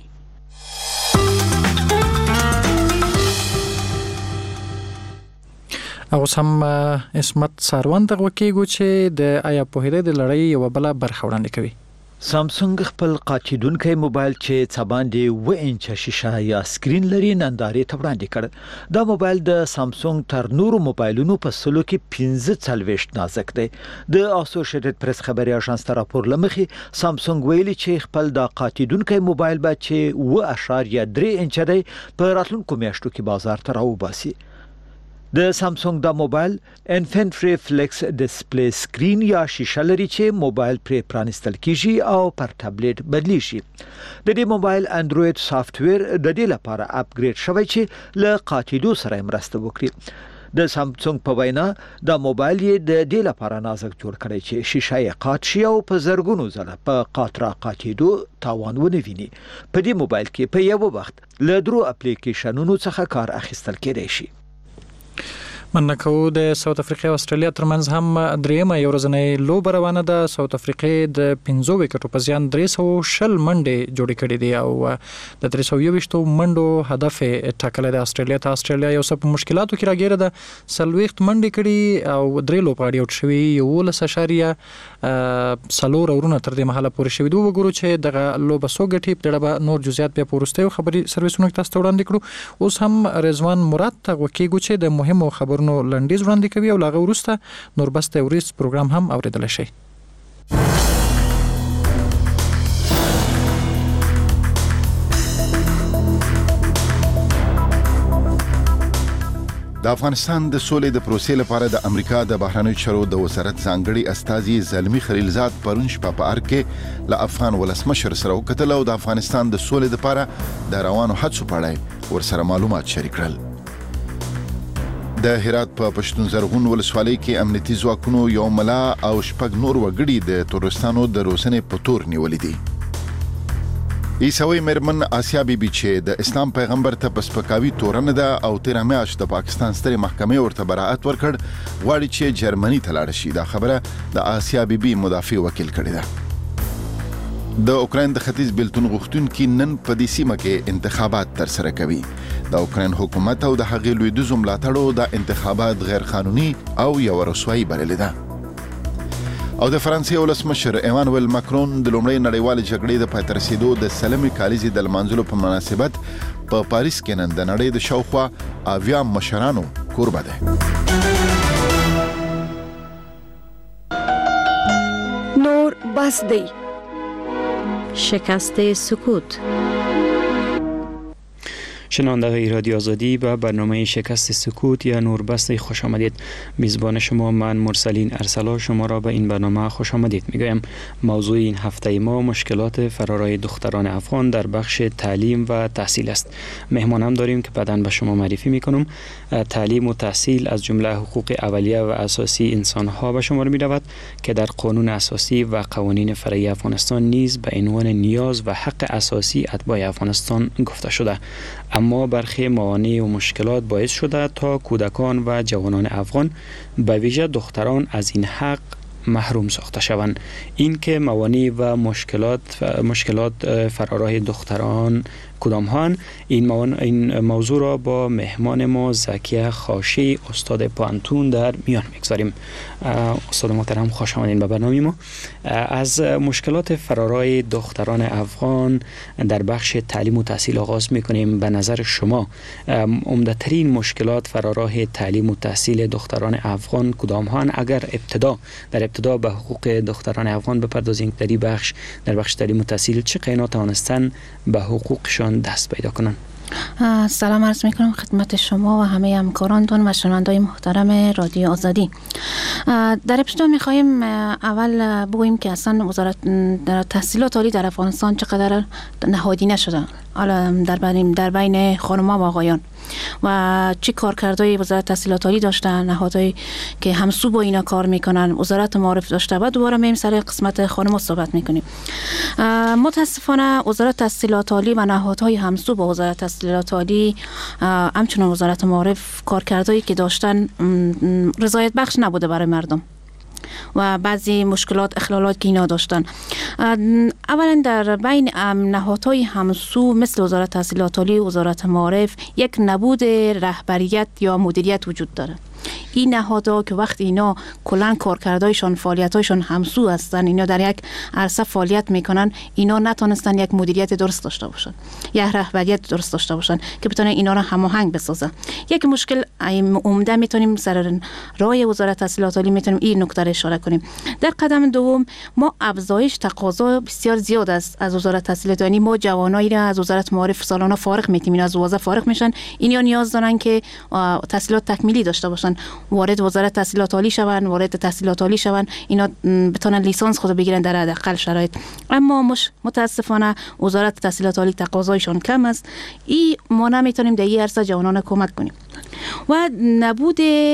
او سم اسمت ساروان ته وکیږو چې د آیا په هده د لړۍ یو بل برخه وړاندې کوي. سامسونګ خپل قاچیدونکي موبایل چې څباندې و انچه شیشه یا سکرین لري نندارې ته وړاندې کړ. دا موبایل د سامسونګ تر نورو موبایلونو په سلو کې پنځه څلوېښت نازک دی. د اسوسییټډ پریس خبري اژانس ته راپور لمخې سامسونګ ویلي چې خپل د قاچیدونکي موبایل به چې و اشاریه درې انچه دی په راتلونکو میاشتو کې بازار ته راوباسي. د سامسونګ دا موبایل انفینټری فلیکس ډسپلی سکرین یا شیشه لري چې موبایل پرې پرانستل کیږي او پر ټابلیټ بدلی شي. د دې موبایل انډراید سافټویر د دې لپاره اپګریډ شوی چې له قاچیدو سره مرسته وکړي. د سامسونګ په وینا دا موبایل یې د دې لپاره نازک جوړ کړی چې شیشه یې قات شي او په زرګونو ځله په قاطرا قاچیدو تاوان ونه ویني. په دې موبایل کې په یو وخت له درو اپلیکیشنونو څخه کار اخیستل کېدای شي. مننه کوو. د ساوث افریقا او استرالیا ترمنځ هم دریمه یو ورځنۍ لوبه روانه ده. ساوث افریقا د پنځو وکټو په زیان درې سوه شل منډې جوړې کړې دي او د درې سوه یوویشتو منډو هدف ټاکلی دی. استرالیا ته استرالیا یو څه په مشکلاتو کې راګیره ده. څلوېښت منډې کړي او درې لوبغاړي اوټ شوي، یولس اشاریه څلور اورونه تر دې مهاله پورې شوي دي. وګورو چې دغه لوبه څو ګټي. په دې اړه به نور جزئیات بیا په وروستیو خبري سرویسونو کې تاسو ته وړاندې کړو. اوس هم رضوان مراد ته غوږ چې د مهمو خبرونو لنډیز وړاندې کوي او لاغه وروسته نور بس توريس پروګرام هم اوریدل شي. د افغانستان د سولې د پروسې لپاره د امریکا د بهرنیو چارو د وزارت ځانګړي استازي زلمی خلیلزاد پرون شپه په ارګ کې له افغان ولسمشر سره وکتل او د افغانستان د سولې لپاره د روانو هڅو په اړه ورسره معلومات شریک کړل. د هرات په پښتون زرغون ولسوالۍ کې امنیتي ځواکونو یو ملا او شپږ نور وګړي د تورستانو د روزنې په تور نیولې دي. عیسوي مرمن آسیا بیبي چې د اسلام پیغمبر ته پسپکاوي تورنه ده او تیر میاشت د پاکستان سترې محکمې ورته براءت ورکړ، غواړي چې جرمني ته لاړ شي. دا خبره د آسیا بیبي مدافع وکیل کړی ده. د اوکراین د ختیځ بیلتون غوښتونکي نن په دې سیمه کې انتخابات ترسره کوي. د اوکراین حکومت او د هغې لویدیځو ملاتړو د انتخابات غیر قانوني او یو رسوایی بللې ده. او د فرانسې ولسمشر ایمانوئل ماکرون د لومړۍ نړیوالې جګړې د پای ته رسېدو د سلمې کالیزې د لمانځلو په مناسبت په پاریس کې نن د نړۍ د شاوخوا اویا مشرانو کوربه دی. نور بس دی. شکست سکوت. شنونده رادیو آزادی به برنامه شکست سکوت یا نوربست خوش آمدید. میزبان شما من مرسلین ارسلا شما را به این برنامه خوش آمدید میگویم. موضوع این هفته ما مشکلات فرارای دختران افغان در بخش تعلیم و تحصیل است. مهمانم داریم که بعداً به شما معرفی میکنم. تعلیم و تحصیل از جمله حقوق اولیه و اساسی انسان ها به شمار می رود که در قانون اساسی و قوانین فرعی افغانستان نیز به عنوان نیاز و حق اساسی اتباع افغانستان گفته شده. اما برخی موانع و مشکلات باعث شده تا کودکان و جوانان افغان به ویژه دختران از این حق محروم ساخته شوند. این که موانع و مشکلات مشکلات فرارای دختران کدام هان این, موان... این موضوع را با مهمان ما زکیه خاشی استاد پانتون در میان میگذاریم. استاد محترم خوش آمدین به برنامه ما. از مشکلات فرارای دختران افغان در بخش تعلیم و تحصیل آغاز میکنیم. به نظر شما عمده ترین مشکلات فرارای تعلیم و تحصیل دختران افغان کدام هان؟ اگر ابتدا در ابتدا به حقوق دختران افغان بپردازیم در این بخش در بخش تعلیم و تحصیل چه قینا توانستن به حقوقشان دست پیدا کنن؟ سلام عرض میکنم خدمت شما و همه همکارانتون و شنونده‌های محترم رادیو آزادی. در ابتدا میخوایم اول بگوییم که اصلا وزارت در تحصیلات عالی در افغانستان چقدر نهادینه شده حالا در بین در بین خانم‌ها و آقایان و چه کارکردهای وزارت تحصیلات عالی داشتن، نهادهایی که همسو با اینا کار میکنن، وزارت معارف داشته. و دوباره میایم سر قسمت خانم‌ها صحبت میکنیم. متاسفانه وزارت تحصیلات عالی و نهادهای همسو با وزارت تحصیلات عالی همچنان وزارت معارف کارکردهایی که داشتن رضایت بخش نبوده برای مردم و بعضی مشکلات اخلالات که اینا داشتن. اولا در بین نهادهای همسو مثل وزارت تحصیلات عالی و وزارت معارف یک نبود رهبریت یا مدیریت وجود داره. این نهادها که وقت اینا کلان کارکردهایشان فعالیتایشان همسو هستن، اینا در یک عرصه فعالیت میکنن، اینا نتونستن یک مدیریت درست داشته باشن، یک رهبریت درست داشته باشن که بتونه اینا را هماهنگ بسازه. یک مشکل عمده میتونیم سر راه وزارت تحصیلات عالی میتونیم این نکته را اشاره کنیم. در قدم دوم ما افزایش تقاضا بسیار زیاد است از وزارت تحصیلات عالی. ما جوانایی را از وزارت معارف سالانه فارغ میتیم، اینا از وظیفه فارغ میشن، اینا نیاز دارن که تحصیلات تکمیلی داشته باشن، وارد وزارت تحصیلات عالی شوند، وارد تحصیلات عالی شوند، اینا بتونن لیسانس خود بگیرن در حداقل شرایط. اما مش متاسفانه وزارت تحصیلات عالی تقاضایشون کم است. این ما نمیتونیم در این عرصه جوانان کمک کنیم. و نبود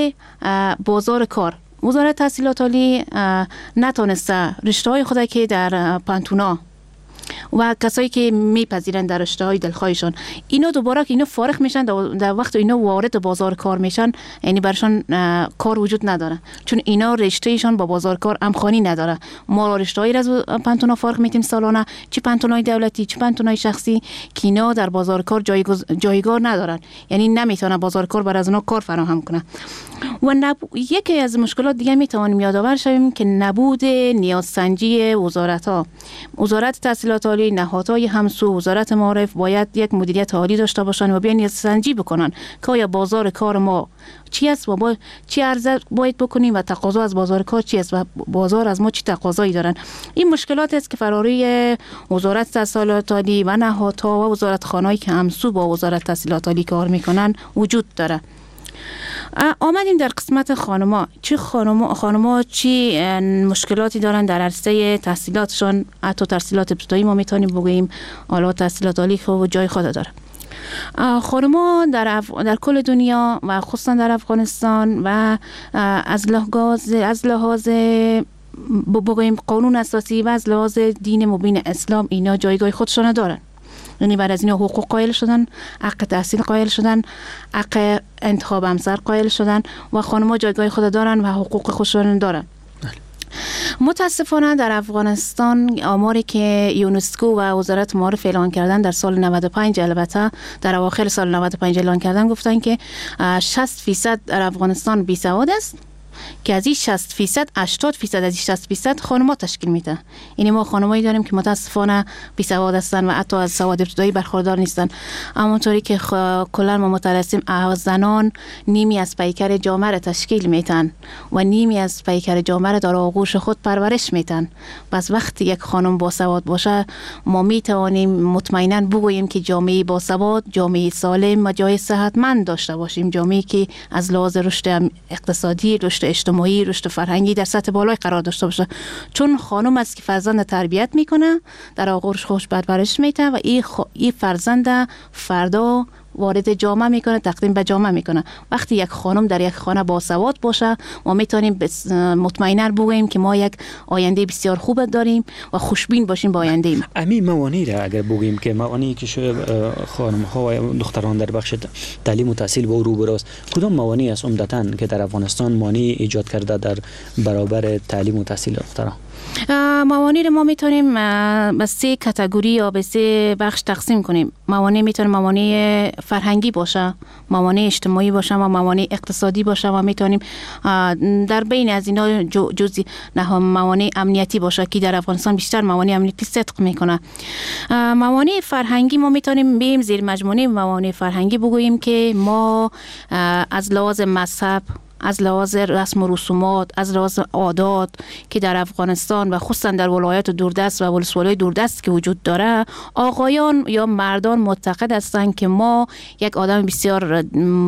بازار کار، وزارت تحصیلات عالی نتونسته رشته‌های خود که در پانتونا و کسایی که میپذیرن در رشته‌های دلخواهشان، اینا دوباره که اینا فارغ میشن در وقت اینا وارد بازار کار میشن، یعنی برشان کار وجود نداره، چون اینا رشتهشان با بازار کار همخوانی نداره. ما رشته‌ای از پنتونا فارغ میتیم سالانه، چه پنتونای دولتی چه پنتونای شخصی، که اینا در بازار کار جایگاه ندارن، یعنی نمیتونه بازار کار بر از اونا کار فراهم کنه. و نب... یکی از مشکلات دیگه میتوانیم یادآور شویم که نبود نیازسنجی وزارت ها. وزارت تحصیلات عالی، نهادهای همسو، وزارت معارف باید یک مدیریت عالی داشته باشن و بیان نیازسنجی بکنن که آیا بازار کار ما چی است و با چی عرضه باید بکنیم و تقاضا از بازار کار چی است و بازار از ما چی تقاضایی دارن. این مشکلات است که فراری وزارت تحصیلات عالی و نهادها و وزارت خانه‌ای که همسو با وزارت تحصیلات عالی کار میکنن وجود داره. آمدیم در قسمت خانما، چه خانما خانما چی مشکلاتی دارن در عرصه تحصیلاتشان، حتی تحصیلات ابتدایی ما میتونیم بگوییم، حالا تحصیلات عالی خود جای خود داره. خانما در اف... در کل دنیا و خصوصا در افغانستان و از لحاظ از لحاظ بگوییم قانون اساسی و از لحاظ دین مبین اسلام اینا جایگاه خودشون دارن. یعنی بعد از اینا حقوق قائل شدن، حق تحصیل قائل شدن، حق انتخاب همسر قائل شدن و خانم‌ها جایگاه خود دارن و حقوق خودشون دارن. متاسفانه در افغانستان آماری که یونسکو و وزارت معارف اعلان کردن در سال نود و پنج، البته در اواخر سال نود و پنج اعلان کردن، گفتن که شصت فیصد در افغانستان بی سواد است، که از این شصت فیصد هشتاد فیصد از این شصت فیصد خانم‌ها تشکیل میده. یعنی ما خانمایی داریم که متاسفانه بی سواد هستن و حتی از سواد ابتدایی برخوردار نیستن. همونطوری که خ... کلا ما مطالعه هستیم زنان نیمی از پیکر جامعه را تشکیل میتن و نیمی از پیکر جامعه را در آغوش خود پرورش میتن. پس وقتی یک خانم با سواد باشه ما میتوانیم مطمئنا بگوییم که جامعه با سواد، جامعه سالم و جای صحتمند داشته باشیم، جامعه که از لحاظ رشد اقتصادی، رشد اجتماعی، رشد فرهنگی در سطح بالای قرار داشته باشه. چون خانم است که فرزند تربیت میکنه، در آغوش خودش پرورش میده و این خ... این فرزند فردا وارد جامعه میکنه، تقدیم به جامعه میکنه. وقتی یک خانم در یک خانه باسواد باشه ما میتونیم بس... مطمئنا بگوییم که ما یک آینده بسیار خوب داریم و خوشبین باشیم با آینده ایم. همین موانع را اگر بگوییم که موانعی که خانم ها و دختران در بخش تعلیم و تحصیل با روبروست، کدام موانع است عمدتاً که در افغانستان مانع ایجاد کرده در برابر تعلیم و تحصیل دختران؟ موانع رو ما میتونیم به سه کاتگوری یا به سه بخش تقسیم کنیم. موانع میتونه موانع فرهنگی باشه، موانع اجتماعی باشه و موانع اقتصادی باشه و میتونیم در بین از اینا جزئی نه موانع امنیتی باشه که در افغانستان بیشتر موانع امنیتی صدق میکنه. موانع فرهنگی ما میتونیم بیم زیر مجموعه موانع فرهنگی بگوییم که ما از لحاظ مذهب، از لحاظ رسم و رسومات، از لحاظ عادات که در افغانستان و خصوصا در ولایات دوردست و ولسوالی دوردست که وجود داره، آقایان یا مردان معتقد هستند که ما یک آدم بسیار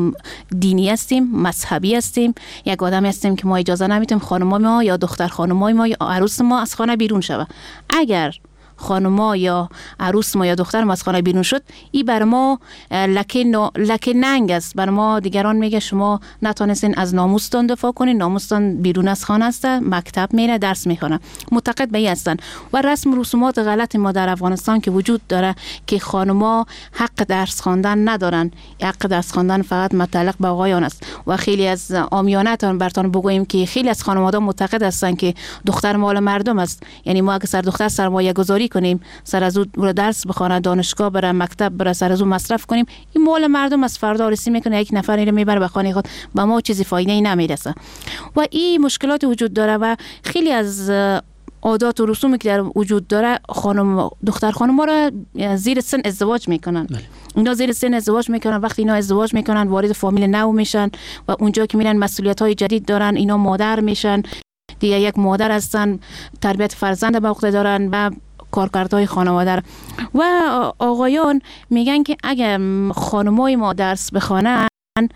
دینی هستیم، مذهبی هستیم، یک آدم هستیم که ما اجازه نمیدیم خانم ما یا دختر خانم ما یا عروس ما از خانه بیرون شوه. اگر خانما یا عروس ما یا دختر ما از خانه بیرون شد، این بر ما لکه, نا... لکه ننگ است. بر ما دیگران میگه شما نتونستین از ناموستان دفاع کنین، ناموستان بیرون از خانه است، مکتب میره، درس میخونه. معتقد به این هستن. و رسم و رسومات غلط ما در افغانستان که وجود داره که خانما حق درس خواندن ندارن، حق درس خواندن فقط متعلق به آقایان است. و خیلی از عامیانه‌تان براتون بگویم که خیلی از خانواده معتقد هستن که دختر مال مردم است. یعنی ما اگه سر دختر سرمایه گذاری کنیم، سر از او درس بخونه، دانشگاه بره، مکتب بره، سر از او مصرف کنیم، این مال مردم از فردا رسی میکنه، یک نفر اینو میبره به خانه خود، به ما چیزی فایده ای نمیرسه. و این مشکلات وجود داره و خیلی از عادات و رسومی که در وجود داره خانم دختر خانم را زیر سن ازدواج میکنن. اینا زیر سن ازدواج میکنن. وقتی اینا ازدواج میکنن وارد فامیل نو میشن و اونجا که میرن مسئولیت های جدید دارن، اینا مادر میشن، دیگه یک مادر هستن، تربیت فرزند به عهده دارن و کارکردهای خانواده. و آقایان میگن که اگر خانمای ما درس بخوانن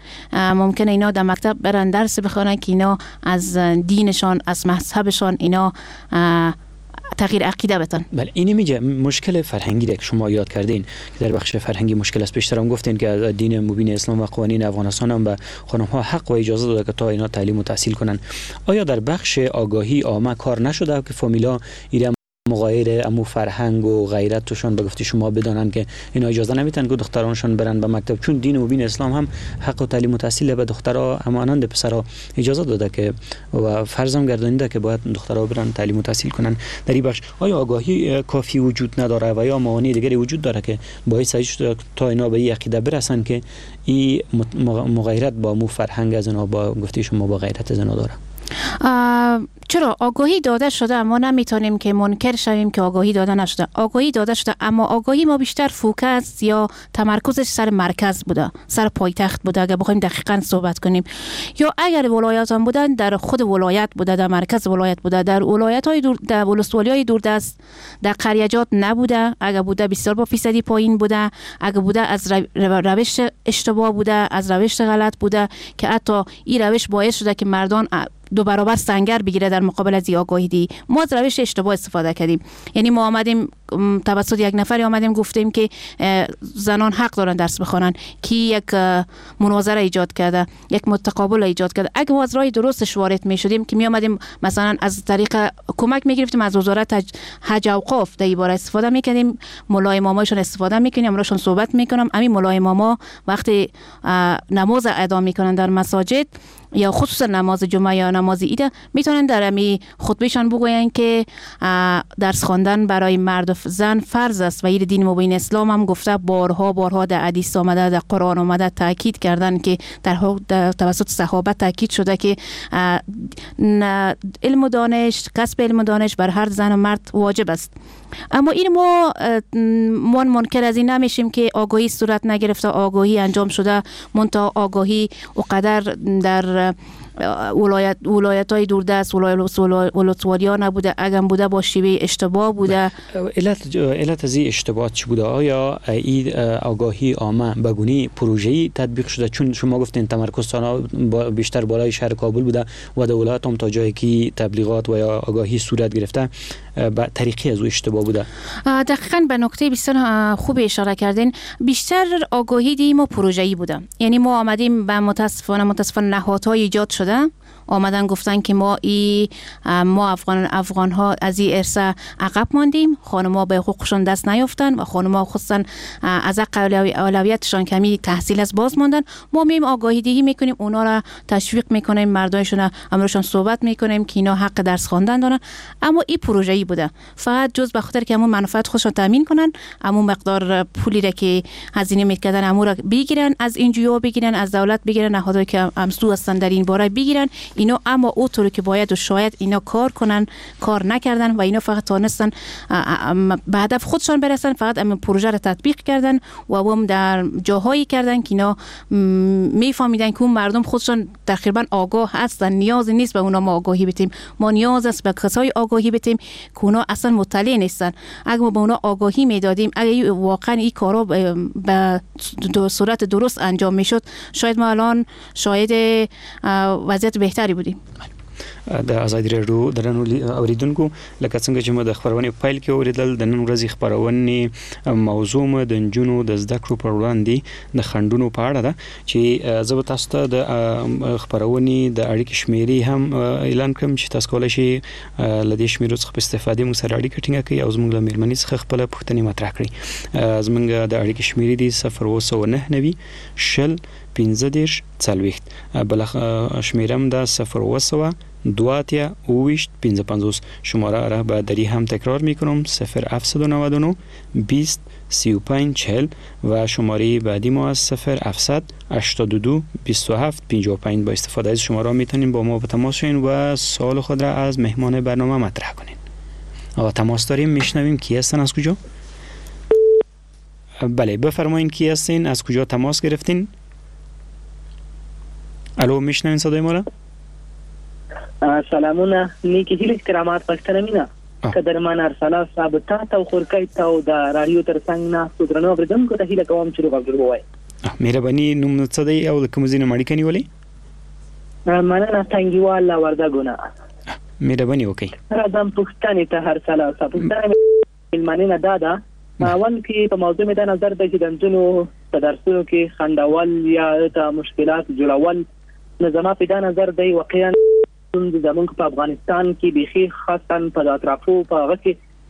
ممکنه اینا در مکتب برن درس بخوانن که اینا از دینشان، از مذهبشان اینا تغییر عقیده بتن. بله، اینی میگه مشکل فرهنگی که شما یاد کردین که در بخش فرهنگی مشکل است. پیشتر هم گفتین که دین مبین اسلام و قوانین افغانستان هم به خانم ها حق و اجازه داده که تا اینا تعلیم و تحصیل کنن. آیا در بخش آگاهی عامه کار نشده که فامیلا اینا مغایر امو فرهنگ و غیرتشون به گفته شما بدانن که اینا اجازه نمیتن که دخترانشون برن به مکتب، چون دین و مبین اسلام هم حق و تعلیم و تحصیل به دخترها همانند پسرها اجازه داده که و فرضم گردانیده که باید دخترها برن تعلیم و تحصیل کنن. در این بخش آیا آگاهی کافی وجود نداره و یا موانع دیگری وجود داره که باعث شده تا اینا به این عقیده برسن که این مغایرت با مو فرهنگ از اینا با گفته شما با غیرت از اینا داره؟ چرا آگاهی داده شده، اما نمیتونیم که منکر شویم که آگاهی داده نشده. آگاهی داده شده، اما آگاهی ما بیشتر فوکس یا تمرکزش سر مرکز بوده، سر پایتخت بوده. اگر بخوایم دقیقاً صحبت کنیم، یا اگر ولایات هم بودن در خود ولایت بوده، در مرکز ولایت بوده، در ولایت های دور، در ولسوالی های دوردست، در قریجات نبوده. اگر بوده بسیار با فیصدی پایین بوده، اگر بوده از روش اشتباه بوده، از روش غلط بوده که حتی این روش باعث شده که مردان دو برابر سنگر بگیره در مقابل از آگاهی دی. ما از روش اشتباه استفاده کردیم. یعنی ما آمدیم توسط یک نفری آمدیم گفتیم که زنان حق دارن درس بخونن، که یک مناظره ایجاد کرده، یک متقابل ایجاد کرده. اگه ما از راه درستش وارد می شدیم که می آمدیم مثلا از طریق کمک می گرفتیم از وزارت حج و اوقاف در این باره استفاده می کردیم، مولای امامایشون استفاده می کنیم، امراشون صحبت می کنم. همین مولای اماما وقتی نماز ادا می کنن در مساجد یا خصوصا نماز جمعه یا نماز عید، میتونن در امی خطبهشان بگوین که درس خواندن برای مرد و زن فرض است و این دین مبین اسلام هم گفته، بارها بارها در حدیث آمده، در قرآن آمده، تاکید کردن که در, در توسط صحابه تاکید شده که علم و دانش، کسب علم و دانش بر هر زن و مرد واجب است. اما این ما من منکر از این نمیشیم که آگاهی صورت نگرفته، آگاهی انجام شده، منتها آگاهی و قدر در ولایت ولایت های دوردست، ولسوالی ها نبوده. اگر بوده با شیوه اشتباه بوده. علت علت از این اشتباهات چی بوده؟ آیا این آگاهی عامه به گونه پروژه‌ای تطبیق شده؟ چون شما گفتین تمرکز بیشتر بالای شهر کابل بوده و در ولایات هم تا جایی که تبلیغات و یا آگاهی صورت گرفته به طریقی از او اشتباه بوده. دقیقاً به نکته بسیار خوب اشاره کردین. بیشتر آگاهی دی ما پروژه‌ای بوده. یعنی ما آمدیم به متاسفانه متاسفانه نهادهای ایجاد شده، آمدن گفتن که ما ای ما افغان افغان ها از این ارث عقب ماندیم، خانم‌ها به حقوقشون دست نیافتن و خانم‌ها خصوصا از اولویتشان کمی تحصیل از باز ماندن. ما میم آگاهی دهی میکنیم، اونا را تشویق میکنیم، مردایشون امرشون صحبت میکنیم که اینا حق درس خواندن دارن. اما این پروژه‌ای بوده، فقط جز به خاطر که همون منفعت خودشون تامین کنن، همون مقدار پولی را که هزینه میکردن همون را بگیرن، از اینجیو بگیرن، از دولت بگیرن، نهادهایی که امسو هستن در این باره بگیرن اینا. اما اونطوری که باید و شاید اینا کار کنن کار نکردن و اینا فقط تونستن به هدف خودشان برسن، فقط اما پروژه را تطبیق کردن و هم در جاهایی کردن که اینا میفهمیدن که اون مردم خودشان تقریبا آگاه هستن، نیاز نیست به اونا ما آگاهی بدیم، ما نیاز است به کسای آگاهی بدیم که اونا اصلا مطلع نیستن. اگه ما به اونا آگاهی میدادیم، اگه واقعا این کارا به صورت درست انجام میشد، شاید ما الان شاید وضعیت بهتری بودیم. د آزادي رادیو درنو اوریدونکو، لکه څنګه چې مو د خبرونې پیل کې اوریدل، د نن ورځې خبرونې موضوع مو د نجونو د زده کړو پر وړاندې د خنډونو په اړه ده، چې زه به تاسو ته د خبرونې د اړیکې شمیرې هم اعلان کوم چې تاسو کولای شئ له دې شمیرو څخه په استفادې موږ سره اړیکه ټینګه کړئ او زموږ له میرمنې څخه خپل پوښتنې مطرح کړئ. زموږ د اړیکې شمیرې دی صفر اوه سوه نهه نوي شل پنځه دېرش څلوېښت، بل شمیرم ده صفر اوه سوه دو اتیا اویشت پنځه پنځوس. شماره را به دری هم تکرار میکنم، صفر هفتصد و نود و نه بیست سی و پنج چهل و شماره بعدی ما از صفر هفتصد هشتاد و دو بیست و هفت پنجاه و پنج. با استفاده از شماره میتونین با ما به تماس شین و سوال خود را از مهمان برنامه مطرح کنین. آقا تماس داریم، میشنویم. کی هستن، از کجا؟ بله بفرمایین کی هستین، از کجا تماس گرفتین؟ الو میشنوین صدای ما را؟ سلامونه، نیکی هیله کرامات پښتنه مینا قدرمان ارسلا صاحب ته او خورکای ته د رادیو ترڅنګ نه ستورنو اوریدونکو ته هیله کوم چې روغ وای. مهرباني نوم څه دی او د کوم ځای نه مړی کني ولې؟ مننه څنګه وردا ګونه. مهرباني وکي. راځم پښتنه ته هر سلا صاحب پښتنه مننه دادا اول کې په موضوع مې د نظر د جنونو په درسونو کې خنداول یا د مشکلات جوړول نظام په د نظر دی واقعا زمونږ په افغانستان کې بيخي خاصن په اطرافو په هغه کې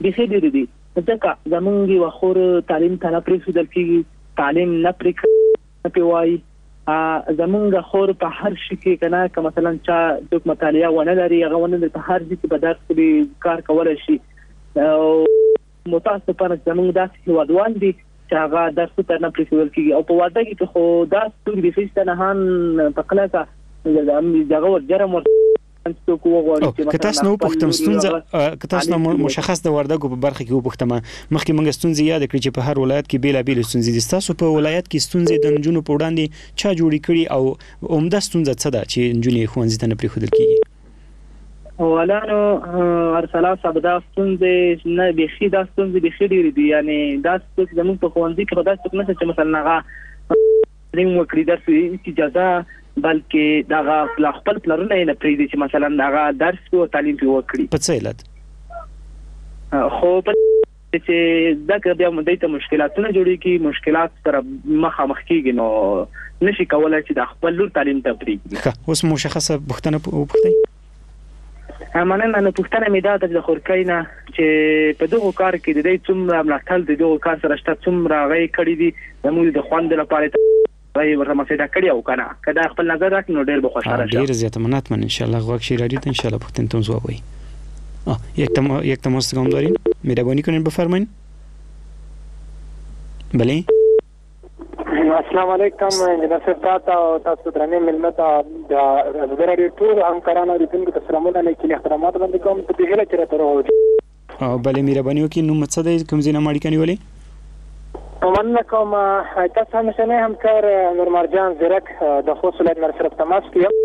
به ډېر دي ځکه زمونږ یو خور تعلیم ته نه پرېښودل کېږي تعلیم نه پرې کوي زمونږ خور په هر شي کې کنه که مثلا چا څوک مطالعه ونه لري هغه ونه په هر ځای کې به درس کې کار کولای شي او متاسفانه زمونږ داسې هیوادوال دي چې هغه درس ته نه پرېښودل کېږي او په واده کې خو دا ستونزې د فیس نه هان په کلکه دغه جرم ور که تاسو نو پښتم ستونزه که تاسو نو مشخص د وردګو په برخه کې وپښتمه مخکې موږ ستونزې یاد کړې چې په هر ولایت کې بیل بیل ستونزې دي تاسو په ولایت کې ستونزې د نجونو په وړاندې چا جوړې کړي او عمده ستونزه څه ده چې نجونې ښوونځي ته نه پرېښودل کېږي ولانو ارسلا سبدا ستونزې نه بيخي دا ستونزې بيخي ډېرې دي یعنی دا څه زموږ په ښوونځي کې خدای څوک نه چې مثلا هغه رنګ وکړي درس اجازه بلکې دا خپل پلرونه نه پریدي چې مثلا دا درس او تعلیم په وکړي په څه علت خو په چې دا که بیا مونږ ته مشکلاتونه جوړیږي مشکلات سره مخامخ کیږي نو نشي کولای چې د خپل لور تعلیم ته پریږدي اوس مشخصه پوښتنه وکړئ امانه نه پوښتنه مې دا د خورکاینه چې په دغه کار کې د دې څومره ملاتړ د دغه کار سره شته څومره غي کړی دي د موږ د خوند لپاره راي ورته مسله کړی او کنه کدا خپل نظر راک نو ډیر به خوشاله شي ډیر زیات منات من ان شاء الله غوښ شي رادیو ته ان شاء الله پختن تم زو وي اه یک تم یک تماس کوم دارین مهربانی کنین بفرمایید بله السلام علیکم جناب صاحب تاسو درنه ملمت د رادیو ټول همکارانو ریتونکو ته سلامونه لیکلي احترامات باندې کوم ته دغه چیرته راوړم او بله مهربانی وکړئ نو مڅ د کوم ځینه ماړی کني ولې ومننا کوم تاسو همشنه همکار نور مرجان زیرک د خوست ولایت مرسره تماس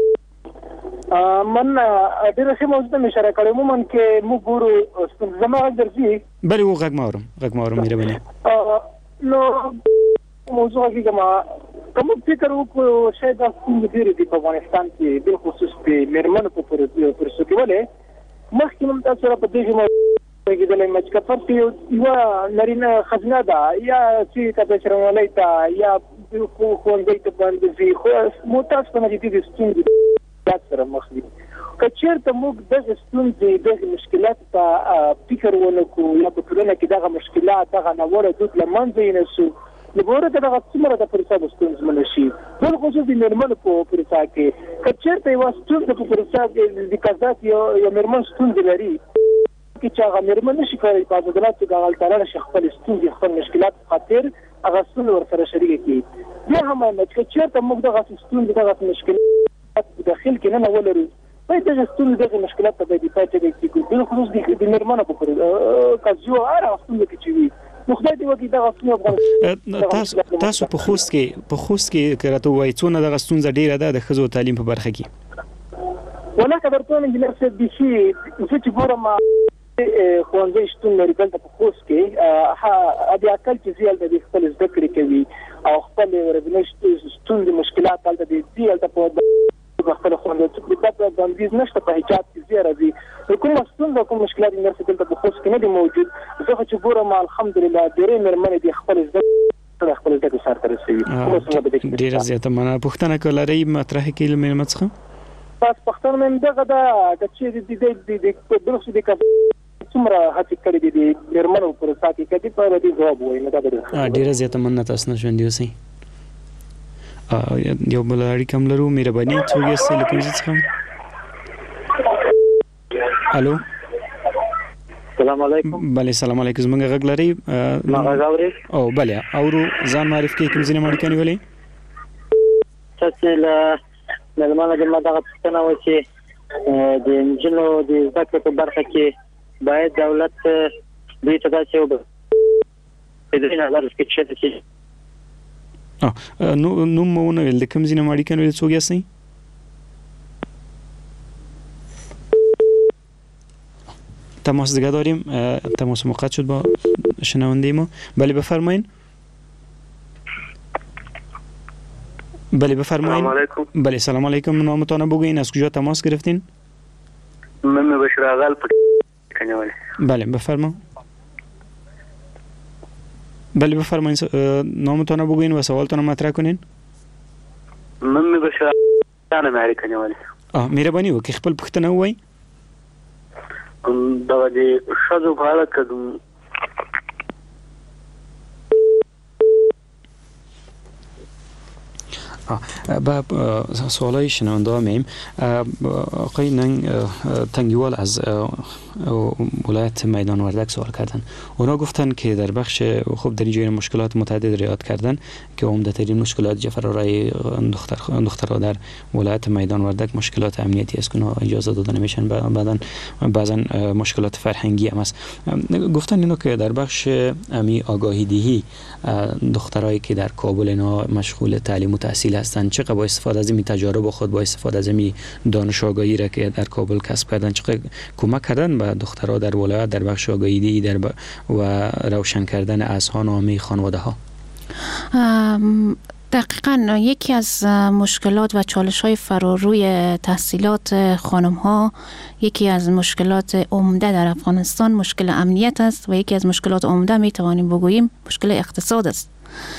کیه من ډیره څه موضوع ته اشاره کړم عموما کې موږ ګورو زما درځي بل و غږ ماورم غږ ماورم مهرباني نو موضوع کې کما کوم فکر وکړو شاید د ډیره دی په افغانستان کې بل خصوص په مرمن په پرسو کې ولې مخکې موږ تاسو را په دې کې د لمچ کفر چې یو نارینه خزنه ده یا چې تاسو شرمولای تا یا خو خو دې ته باندې خو موتاس په نتیجه د ستونزې سره مخ دي کچېرته موږ د ستونزې د مشکلات په فکر ونکو یا په ټولنه کې دغه مشکلات دغه نوړه د لمنځه نه سو لګوره دغه څومره د پرسا د ستونزې منشي بل خصوص د مرمن په پرسا کې کچېرته یو ستونزې په پرسا کې د قضات یو یو مرمن ستونزې لري چې هغه مرمن نشي کولای په عدالت کې هغه تعالی شیخ خپل ستونزې خپل مشکلات خاطر هغه ستونزې ورسره شریک کړي بیا هم چې چیرته موږ دغه ستونزې دغه مشکلات داخل کې نه ولرو په دې ستونزې دغه مشکلات په دې پاتې کې بل خصوص د مرمن په پرې کازیو هر ستونزې کې چوي مخدای دی وکی دغه ستونزې تاسو تاسو په خوست کې په خوست کې کړه وای څونه دغه ستونزې ډیره ده د خزو تعلیم په برخه کې ولا کبرتون انجنیر سید بي سي چې ګورم خوانځي شتون لري دلته په خوست کې ها د اکل چې زیال د خپل زده کړې کوي او خپل ورځنی ستونزې مشکلات دلته د زیال ته په خپل خوانځي چې د باندې نشته په حجاب کې زیاره دي کوم ستونزې کوم مشکلات نرسه دلته په خوست کې نه دي موجود زه چې ګورم الحمدلله ډېرې مرمنې دي خپل زده خپل زده سره تر رسېږي ډېر زیاته مننه پوښتنه کولای مطرح کې ملمت څخه پس پښتون مې دغه د چې د دې د درس د څومره هڅه کړې دي د مرمنو پر ساتي کدي په دې جواب وایي نه دا ډیره زیاته مننه تاسو نه ژوند یوسئ یو بل اړیکه کوم لرو مهرباني څو یې سره کوم څه الو السلام علیکم بله سلام علیکم زمونږ غږ لري ما غږ اوري او بله اورو ځان معرفي کوي کوم ځینې مړ کني ولې تاسو له ملمانه د مدغه څنګه و چې د انجنونو د زده په برخه کې باید دولت دوی ته داسې وب په دې نظر کې چې اه نو نو مونږ ول د کوم ځینې ماړي کنه څو یاسي تماس دیگه داریم تماس موقت شد با شنونده ما بله بفرمایید بله بفرمایید سلام علیکم بله سلام علیکم نامتون بگوین از کجا تماس گرفتین من بشیر اغل کنیوالی بله بفرما بله بفرمایید نامتون بگوین و سوالتون مطرح کنین من بشیر اغل معری کنیوالی اه مهرباني وکړئ خپل پوښتنه ووایئ دغه د شذو په اړه کدو با سوالای شنونده میم آقای ننگ تنگیوال از ولایت میدان وردک سوال کردن. اونا گفتن که در بخش خوب در اینجا مشکلات متعدد ریاد کردن که عمده ترین مشکلات جعفر آرای دختر دخترها در ولایت میدان وردک مشکلات امنیتی است که اونا اجازه داده نمیشن، بعدن بعضا مشکلات فرهنگی هم است. گفتن اینو که در بخش امی آگاهی دهی دخترایی که در کابل اینا مشغول تعلیم و تحصیل هستند چقدر با استفاده از این تجارب خود با استفاده از این دانش آگاهی را که در کابل کسب کردن چقدر کمک کردن به دخترها در ولایت در بخش آگاهی دهی در ب... و روشن کردن اذهان عامه خانواده ها؟ دقیقاً یکی از مشکلات و چالش های فراروی تحصیلات خانم ها، یکی از مشکلات عمده در افغانستان مشکل امنیت است و یکی از مشکلات عمده می توانیم بگوییم مشکل اقتصاد است.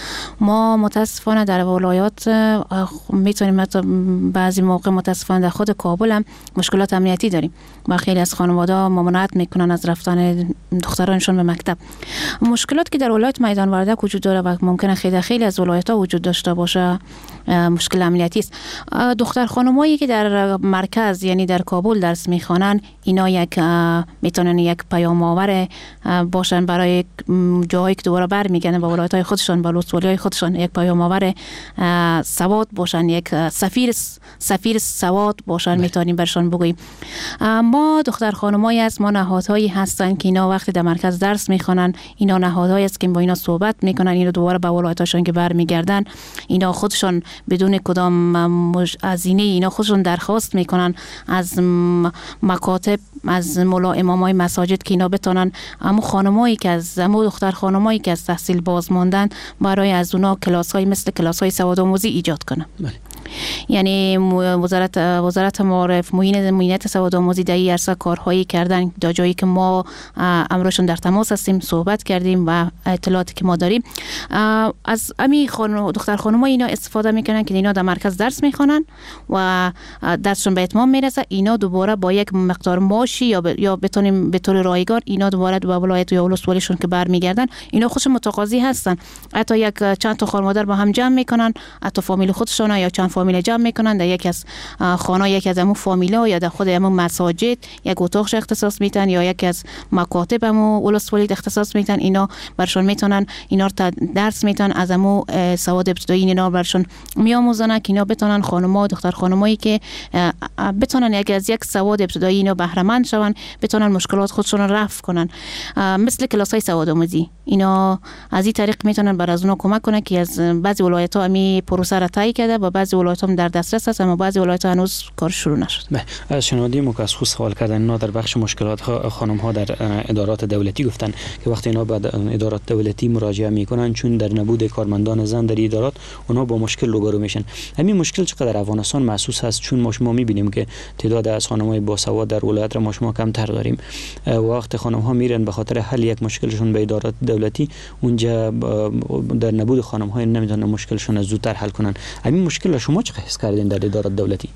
ما متاسفانه در ولایات میتونیم حتی بعضی موقع متاسفانه در خود کابل هم مشکلات امنیتی داریم و خیلی از خانواده ممانعت میکنن از رفتن دخترانشون به مکتب. مشکلات که در ولایت میدان وردک وجود داره و ممکنه خیلی خیلی از ولایت ها وجود داشته باشه مشکل امنیتی است. دختر خانمایی که در مرکز یعنی در کابل درس میخوانن اینا یک میتونن یک پیام آور باشن برای جایی که دوباره برمیگردن به ولایت های خودشون، به ولسوالی های خودشون، یک پیام آور سواد باشن، یک سفیر سفیر سواد باشن میتونیم برشان بگوییم. ما دختر خانمایی است، ما نهادهایی هستن که اینا وقتی در مرکز درس میخوانن اینا نهادهایی است که با اینا صحبت میکنن، اینا دوباره به ولایتاشون که برمیگردن اینا خودشون بدون کدام هزینه اینا خودشون درخواست میکنن از مکاتب، از مولا امامای مساجد که اینا بتونن امو خانمایی که از امو دختر خانمایی که از تحصیل باز ماندن برای از اونا کلاس‌های مثل کلاس‌های سوادآموزی ایجاد کنن. یعنی وزارت وزارت معارف معین معینت سوادآموزی در این عرصه کارهایی کردن، در جایی که ما امروزشون در تماس هستیم صحبت کردیم و اطلاعاتی که ما داریم از امی خانم دختر خانم‌ها اینا استفاده میکنن که اینا در مرکز درس میخوانن و درسشون به اتمام میرسه، اینا دوباره با یک مقدار معاشی یا ب... یا بتونیم به طور رایگان اینا دوباره به ولایت یا ولسوالیشون که برمیگردن اینا خودشون متقاضی هستن، حتی یک چند تا خانواده با هم جمع میکنن، حتی فامیل خودشون یا چند فامیل جمع میکنن در یکی از خانه، یکی از همون فامیلا یا در خود همون مساجد یک اتاقش اختصاص میتن یا یکی از مکاتب همون ولسوالی اختصاص میتن، اینا برشون میتونن اینا رو درس میتن از همون سواد ابتدایی اینا برشون میآموزن که اینا بتونن خانم‌ها دختر خانمایی که بتونن یک از یک سواد ابتدایی اینا بهره مند شون، بتونن مشکلات خودشون رو رفع کنن، مثل کلاس‌های سوادآموزی اینا از این طریق میتونن بر از اونها کمک کنن که از بعضی ولایت‌ها امی پروسه را طی کرده و بعضی ولایت‌ها در دسترس هست اما بعضی ولایت‌ها هنوز کار شروع نشد. از شنوندی مو که از خود سوال کردن اینا در بخش مشکلات خانم‌ها در ادارات دولتی گفتن که وقتی اینا به ادارات دولتی مراجعه میکنن چون در نبود کارمندان زن در ادارات اونا با مشکل روبرو میشن. همین مشکل چقدر در افغانستان محسوس هست چون ما شما میبینیم که تعداد از خانم‌های باسواد در ولایت را ما شما کمتر داریم. وقت خانم‌ها میرن به خاطر حل یک مشکلشون به ادارات دولتی اونجا در نبود خانم‌ها نمیتونن مشکلشون زودتر حل کنن. همین مشکل شما چه حس کردین در ادارات دولتی؟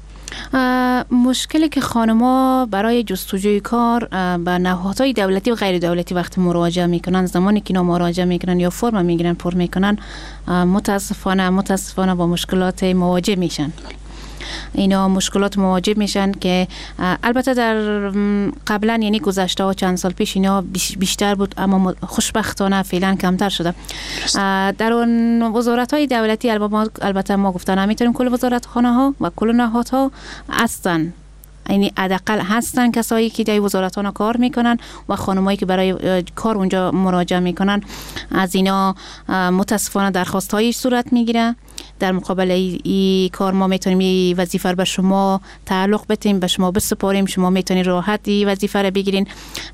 مشکلی که خانم‌ها برای جستجوی کار به نهادهای دولتی و غیر دولتی وقتی مراجعه میکنن، زمانی که اینا مراجعه میکنن یا فرم میگیرن پر میکنن، متاسفانه متاسفانه با مشکلات مواجه میشن. اینا مشکلات مواجه میشن که البته در قبلا یعنی گذشته ها چند سال پیش اینا بیشتر بود اما خوشبختانه فعلا کمتر شده. در اون وزارت های دولتی البته ما گفتن نمیتونیم کل وزارت خانه ها و کل نهادها هستن، یعنی حداقل هستن کسایی که در وزارت‌ها کار میکنن و خانمایی که برای کار اونجا مراجعه میکنن از اینا متاسفانه درخواست‌های صورت میگیره. در مقابل این کار ما میتونیم این وظیفه رو به شما تعلق بدیم، به شما بسپاریم، شما میتونید راحت این وظیفه رو بگیرین.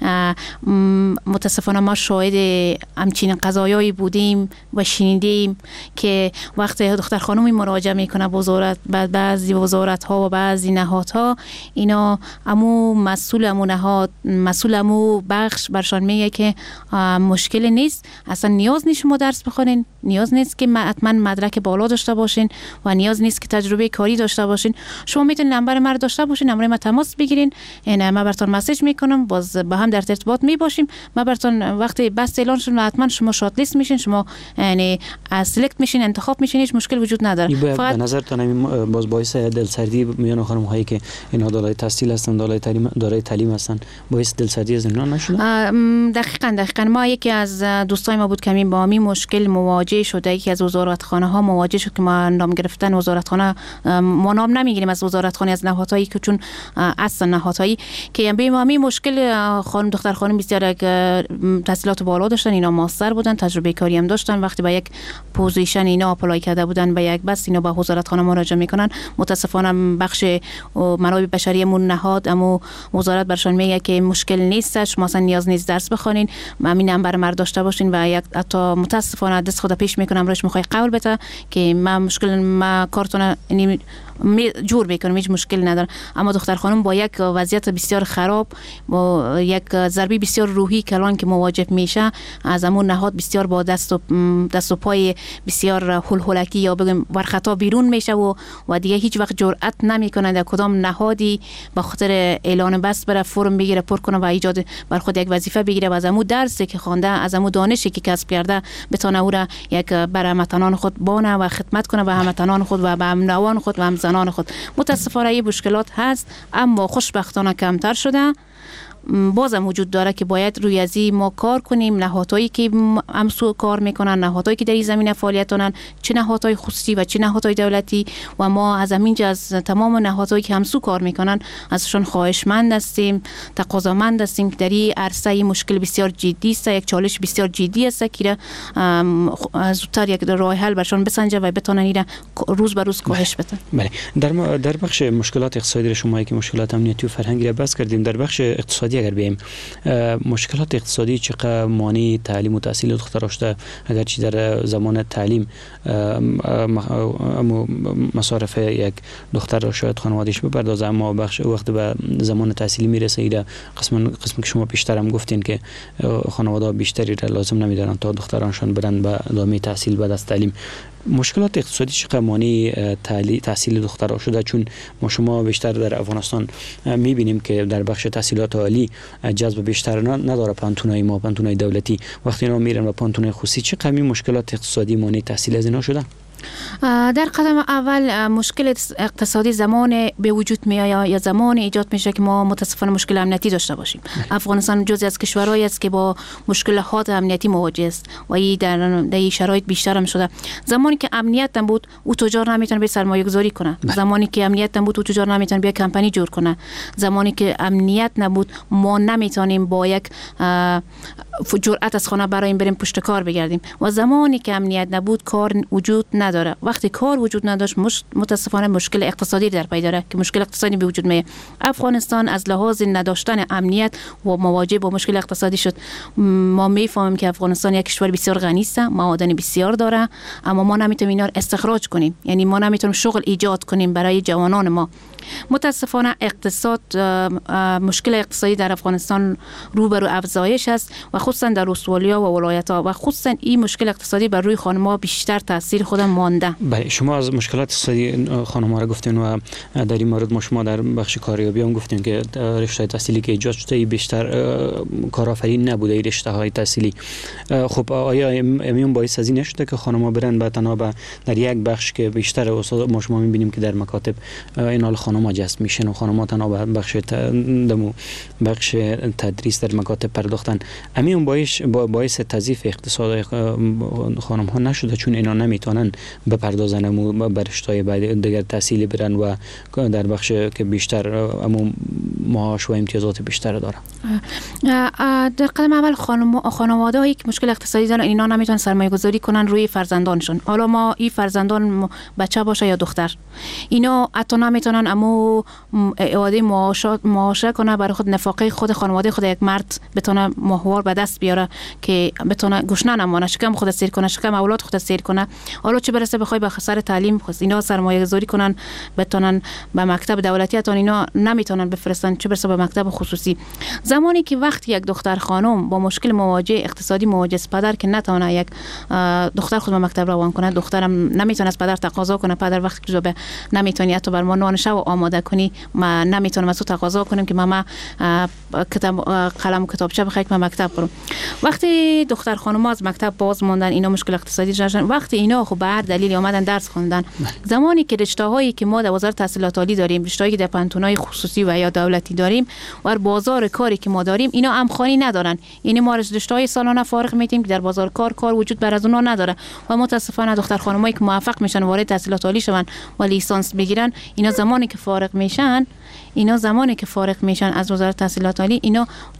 متاسفانه ما شاهد همچین قضایایی بودیم و شنیدیم که وقتی دختر خانمی مراجعه میکنه به وزارت، بعضی وزارت ها و بعضی نهادها اینا امو مسئول امو نهاد مسئول امو بخش برشان میگه که مشکل نیست، اصلا نیاز نیست شما درس بخونین، نیاز نیست که حتما مدرک بالا داشته باشین و نیاز نیست که تجربه کاری داشته باشین. شما میتونید نمبر ما رو داشته باشین، نمبر ما تماس بگیرین، این ما براتون مسیج میکنم، باز با هم در ارتباط می باشیم. ما براتون وقتی بس اعلان شد حتما شما شات لیست میشین، شما یعنی سلکت میشین، انتخاب میشین، هیچ مشکل وجود نداره. فقط به نظرتان باز باعث دلسردی میان خانم هایی که اینها دارای تحصیل هستن، دارای تعلیم دارای تعلیم هستن، باعث دلسردی از اینها نشده؟ دقیقاً دقیقاً ما یکی از دوستای ما بود که همین با همین مشکل مواجه شده، یکی از وزارتخانه ها مواجه شد که ما نام گرفتن وزارتخانه، ما نام نمیگیریم از وزارتخانه، از نهادهایی که چون اصلا نهادهایی که به ما همین مشکل، خانم دختر خانم بسیار تحصیلات بالا داشتن، اینا ماستر بودن، تجربه کاری هم داشتن، وقتی با یک پوزیشن اینا اپلای کرده بودن به یک بس اینا با وزارتخانه مراجعه میکنن. متاسفانه بخش منابع بشری مون نهاد اما وزارت برشان میگه که مشکل نیستش، شما اصلا نیاز نیست درس بخونین، همین نمبر ما داشته باشین و یک حتی متاسفانه دست خود پیش میکنم روش میخوای قبول بده که ما مشکل ما کارتون یعنی جور بکنم، هیچ مشکل نداره. اما دختر خانم با یک وضعیت بسیار خراب، با یک ضربه بسیار روحی کلان که مواجه میشه، از همون نهاد بسیار با دست و دست و پای بسیار هلهلکی یا بگم ورخطا بیرون میشه و و دیگه هیچ وقت جرأت نمیکنه در کدام نهادی به خاطر اعلان بس بره فرم بگیره پر کنه و ایجاد بر خود یک وظیفه بگیره و از همون درسی که خوانده، از همون دانشی که کسب کرده بتونه او را یک بر هموطنان خود بانه و خدمت کنه به هموطنان خود و به همنوان خود و هم زنان خود. متاسفانه این مشکلات هست اما خوشبختانه کمتر شده. بازم وجود داره که باید روی ازی ما کار کنیم. نهادهایی که همسو کار میکنن، نهادهایی که در این زمینه فعالیت دارن، چه نهادهای خصوصی و چه نهادهای دولتی، و ما از همینجا از تمام نهادهایی که همسو کار میکنن ازشون خواهشمند هستیم، تقاضامند هستیم که در این عرصه مشکل بسیار جدی است، یک چالش بسیار جدی است که زودتر یک راه حل برشون بسنجه و بتونن این روز به روز کاهش بدن. بله، در در بخش مشکلات اقتصادی شما که مشکلات امنیتی و فرهنگی را بحث کردیم، در بخش اقتصادی اگر بیم مشکلات اقتصادی چقدر مانع تعلیم و تحصیل دخترها شده، اگر چی در زمان تعلیم مصارف یک دختر را شاید خانوادهش بپردازه، اما بخش وقت به زمان تحصیلی میرسه ایده قسم قسم که شما پیشتر هم گفتین که خانواده بیشتری را لازم نمیدارن تا دخترانشان برن به ادامه تحصیل بعد از تعلیم. مشکلات اقتصادی چقدر مانع تحصیل دخترها شده؟ چون ما شما بیشتر در افغانستان میبینیم که در بخش تحصیلات عالی جذب بیشتر نداره پانتونای ما، پانتونای دولتی، وقتی اینا میرن به پانتونای خصوصی چقدر مشکلات اقتصادی مانع تحصیل از اینا شده؟ در قدم اول مشکل اقتصادی زمان به وجود می آید یا زمان ایجاد میشه که ما متاسفانه مشکل امنیتی داشته باشیم. افغانستان جزئی از کشورهایی است که با مشکلات امنیتی مواجه است و این در در شرایط بیشتر هم شده. زمانی که امنیت نبود او تجار نمیتونه به سرمایه گذاری کنه، زمانی که امنیت نبود او تجار نمیتونه بیا کمپانی جور کنه، زمانی که امنیت نبود ما نمیتونیم با یک جرأت از خانه برایم بریم پشت کار بگردیم و زمانی که امنیت نبود کار وجود نداره. وقتی کار وجود نداشت مش... متاسفانه مشکل اقتصادی در پی داره که مشکل اقتصادی به وجود میاد. افغانستان از لحاظ نداشتن امنیت و مواجه با مشکل اقتصادی شد. ما میفهمیم که افغانستان یک کشور بسیار غنی است، معادن بسیار داره، اما ما نمیتونیم اینا رو استخراج کنیم، یعنی ما نمیتونیم شغل ایجاد کنیم برای جوانان ما. متاسفانه اقتصاد مشکل اقتصادی در افغانستان رو به رو افزایش است و خصوصا در استرالیا و ولایت‌ها و خصوصا این مشکل اقتصادی بر روی خانم‌ها بیشتر تاثیر خود مانده. بله، شما از مشکلات اقتصادی خانم‌ها را گفتین و در این مورد ما شما در بخش کاریابی هم گفتین که رشته تحصیلی که ایجاد شده بیشتر کارآفرین نبوده این رشته‌های تحصیلی. خب آیا امیون باعث از این نشده که خانم‌ها برن به تنها در یک بخش که بیشتر استاد ما شما می‌بینیم که در مکاتب اینال خانم‌ها جذب میشن و خانم‌ها تنها به بخش دمو بخش تدریس در مکاتب پرداختن، امیون باعث باعث تضعیف اقتصاد خانم‌ها نشده چون اینا نمیتونن بپردازن و به رشته‌های بعد دیگر تحصیلی برن و در بخش که بیشتر امو معاش و امتیازات بیشتر داره؟ در قدم اول خانم خانواده‌ای که مشکل اقتصادی دارن اینا نمیتونن سرمایه‌گذاری کنن روی فرزندانشون. حالا ما این فرزندان بچه باشه یا دختر، اینا حتی نمیتونن اما مو اعاده معاشات معاشه کنه، برای خود نفقه خود خانواده خود یک مرد بتونه ماهوار به دست بیاره که بتونه گشنه نمونه، شکم خود سیر کنه، شکم اولاد خود سیر کنه. حالا چه برسه بخوای به خسر تعلیم خود اینا سرمایه گذاری کنن بتونن به مکتب دولتی تا اینا نمیتونن بفرستن، چه برسه به مکتب خصوصی. زمانی که وقتی یک دختر خانم با مشکل مواجه اقتصادی مواجه است، پدر که نتونه یک دختر خود به مکتب روان کنه، دخترم نمیتونه از پدر تقاضا کنه، پدر وقتی که نمیتونی حتی بر ما نان شب آماده کنی، ما نمیتونم از تو تقاضا کنم که ماما کتاب قلم و کتابچه بخوای که مکتب برم. وقتی دختر خانم‌ها از مکتب باز موندن، اینا مشکل اقتصادی داشتن، وقتی اینا خب به هر دلیل اومدن درس خوندن، زمانی که رشته‌هایی که ما در وزارت تحصیلات عالی داریم، رشته‌هایی که در پانتونای خصوصی و یا دولتی داریم و بازار کاری که ما داریم، اینا همخوانی ندارن. یعنی ما رشته‌های سالانه فارغ میتیم که در بازار کار کار وجود بر از اونها نداره و متاسفانه دختر خانمایی که موفق میشن وارد تحصیلات عالی شون و لیسانس بگیرن، اینا زمانی که فارغ میشن اینا زمانی که فارغ میشن از وزارت تحصیلات عالی، اینا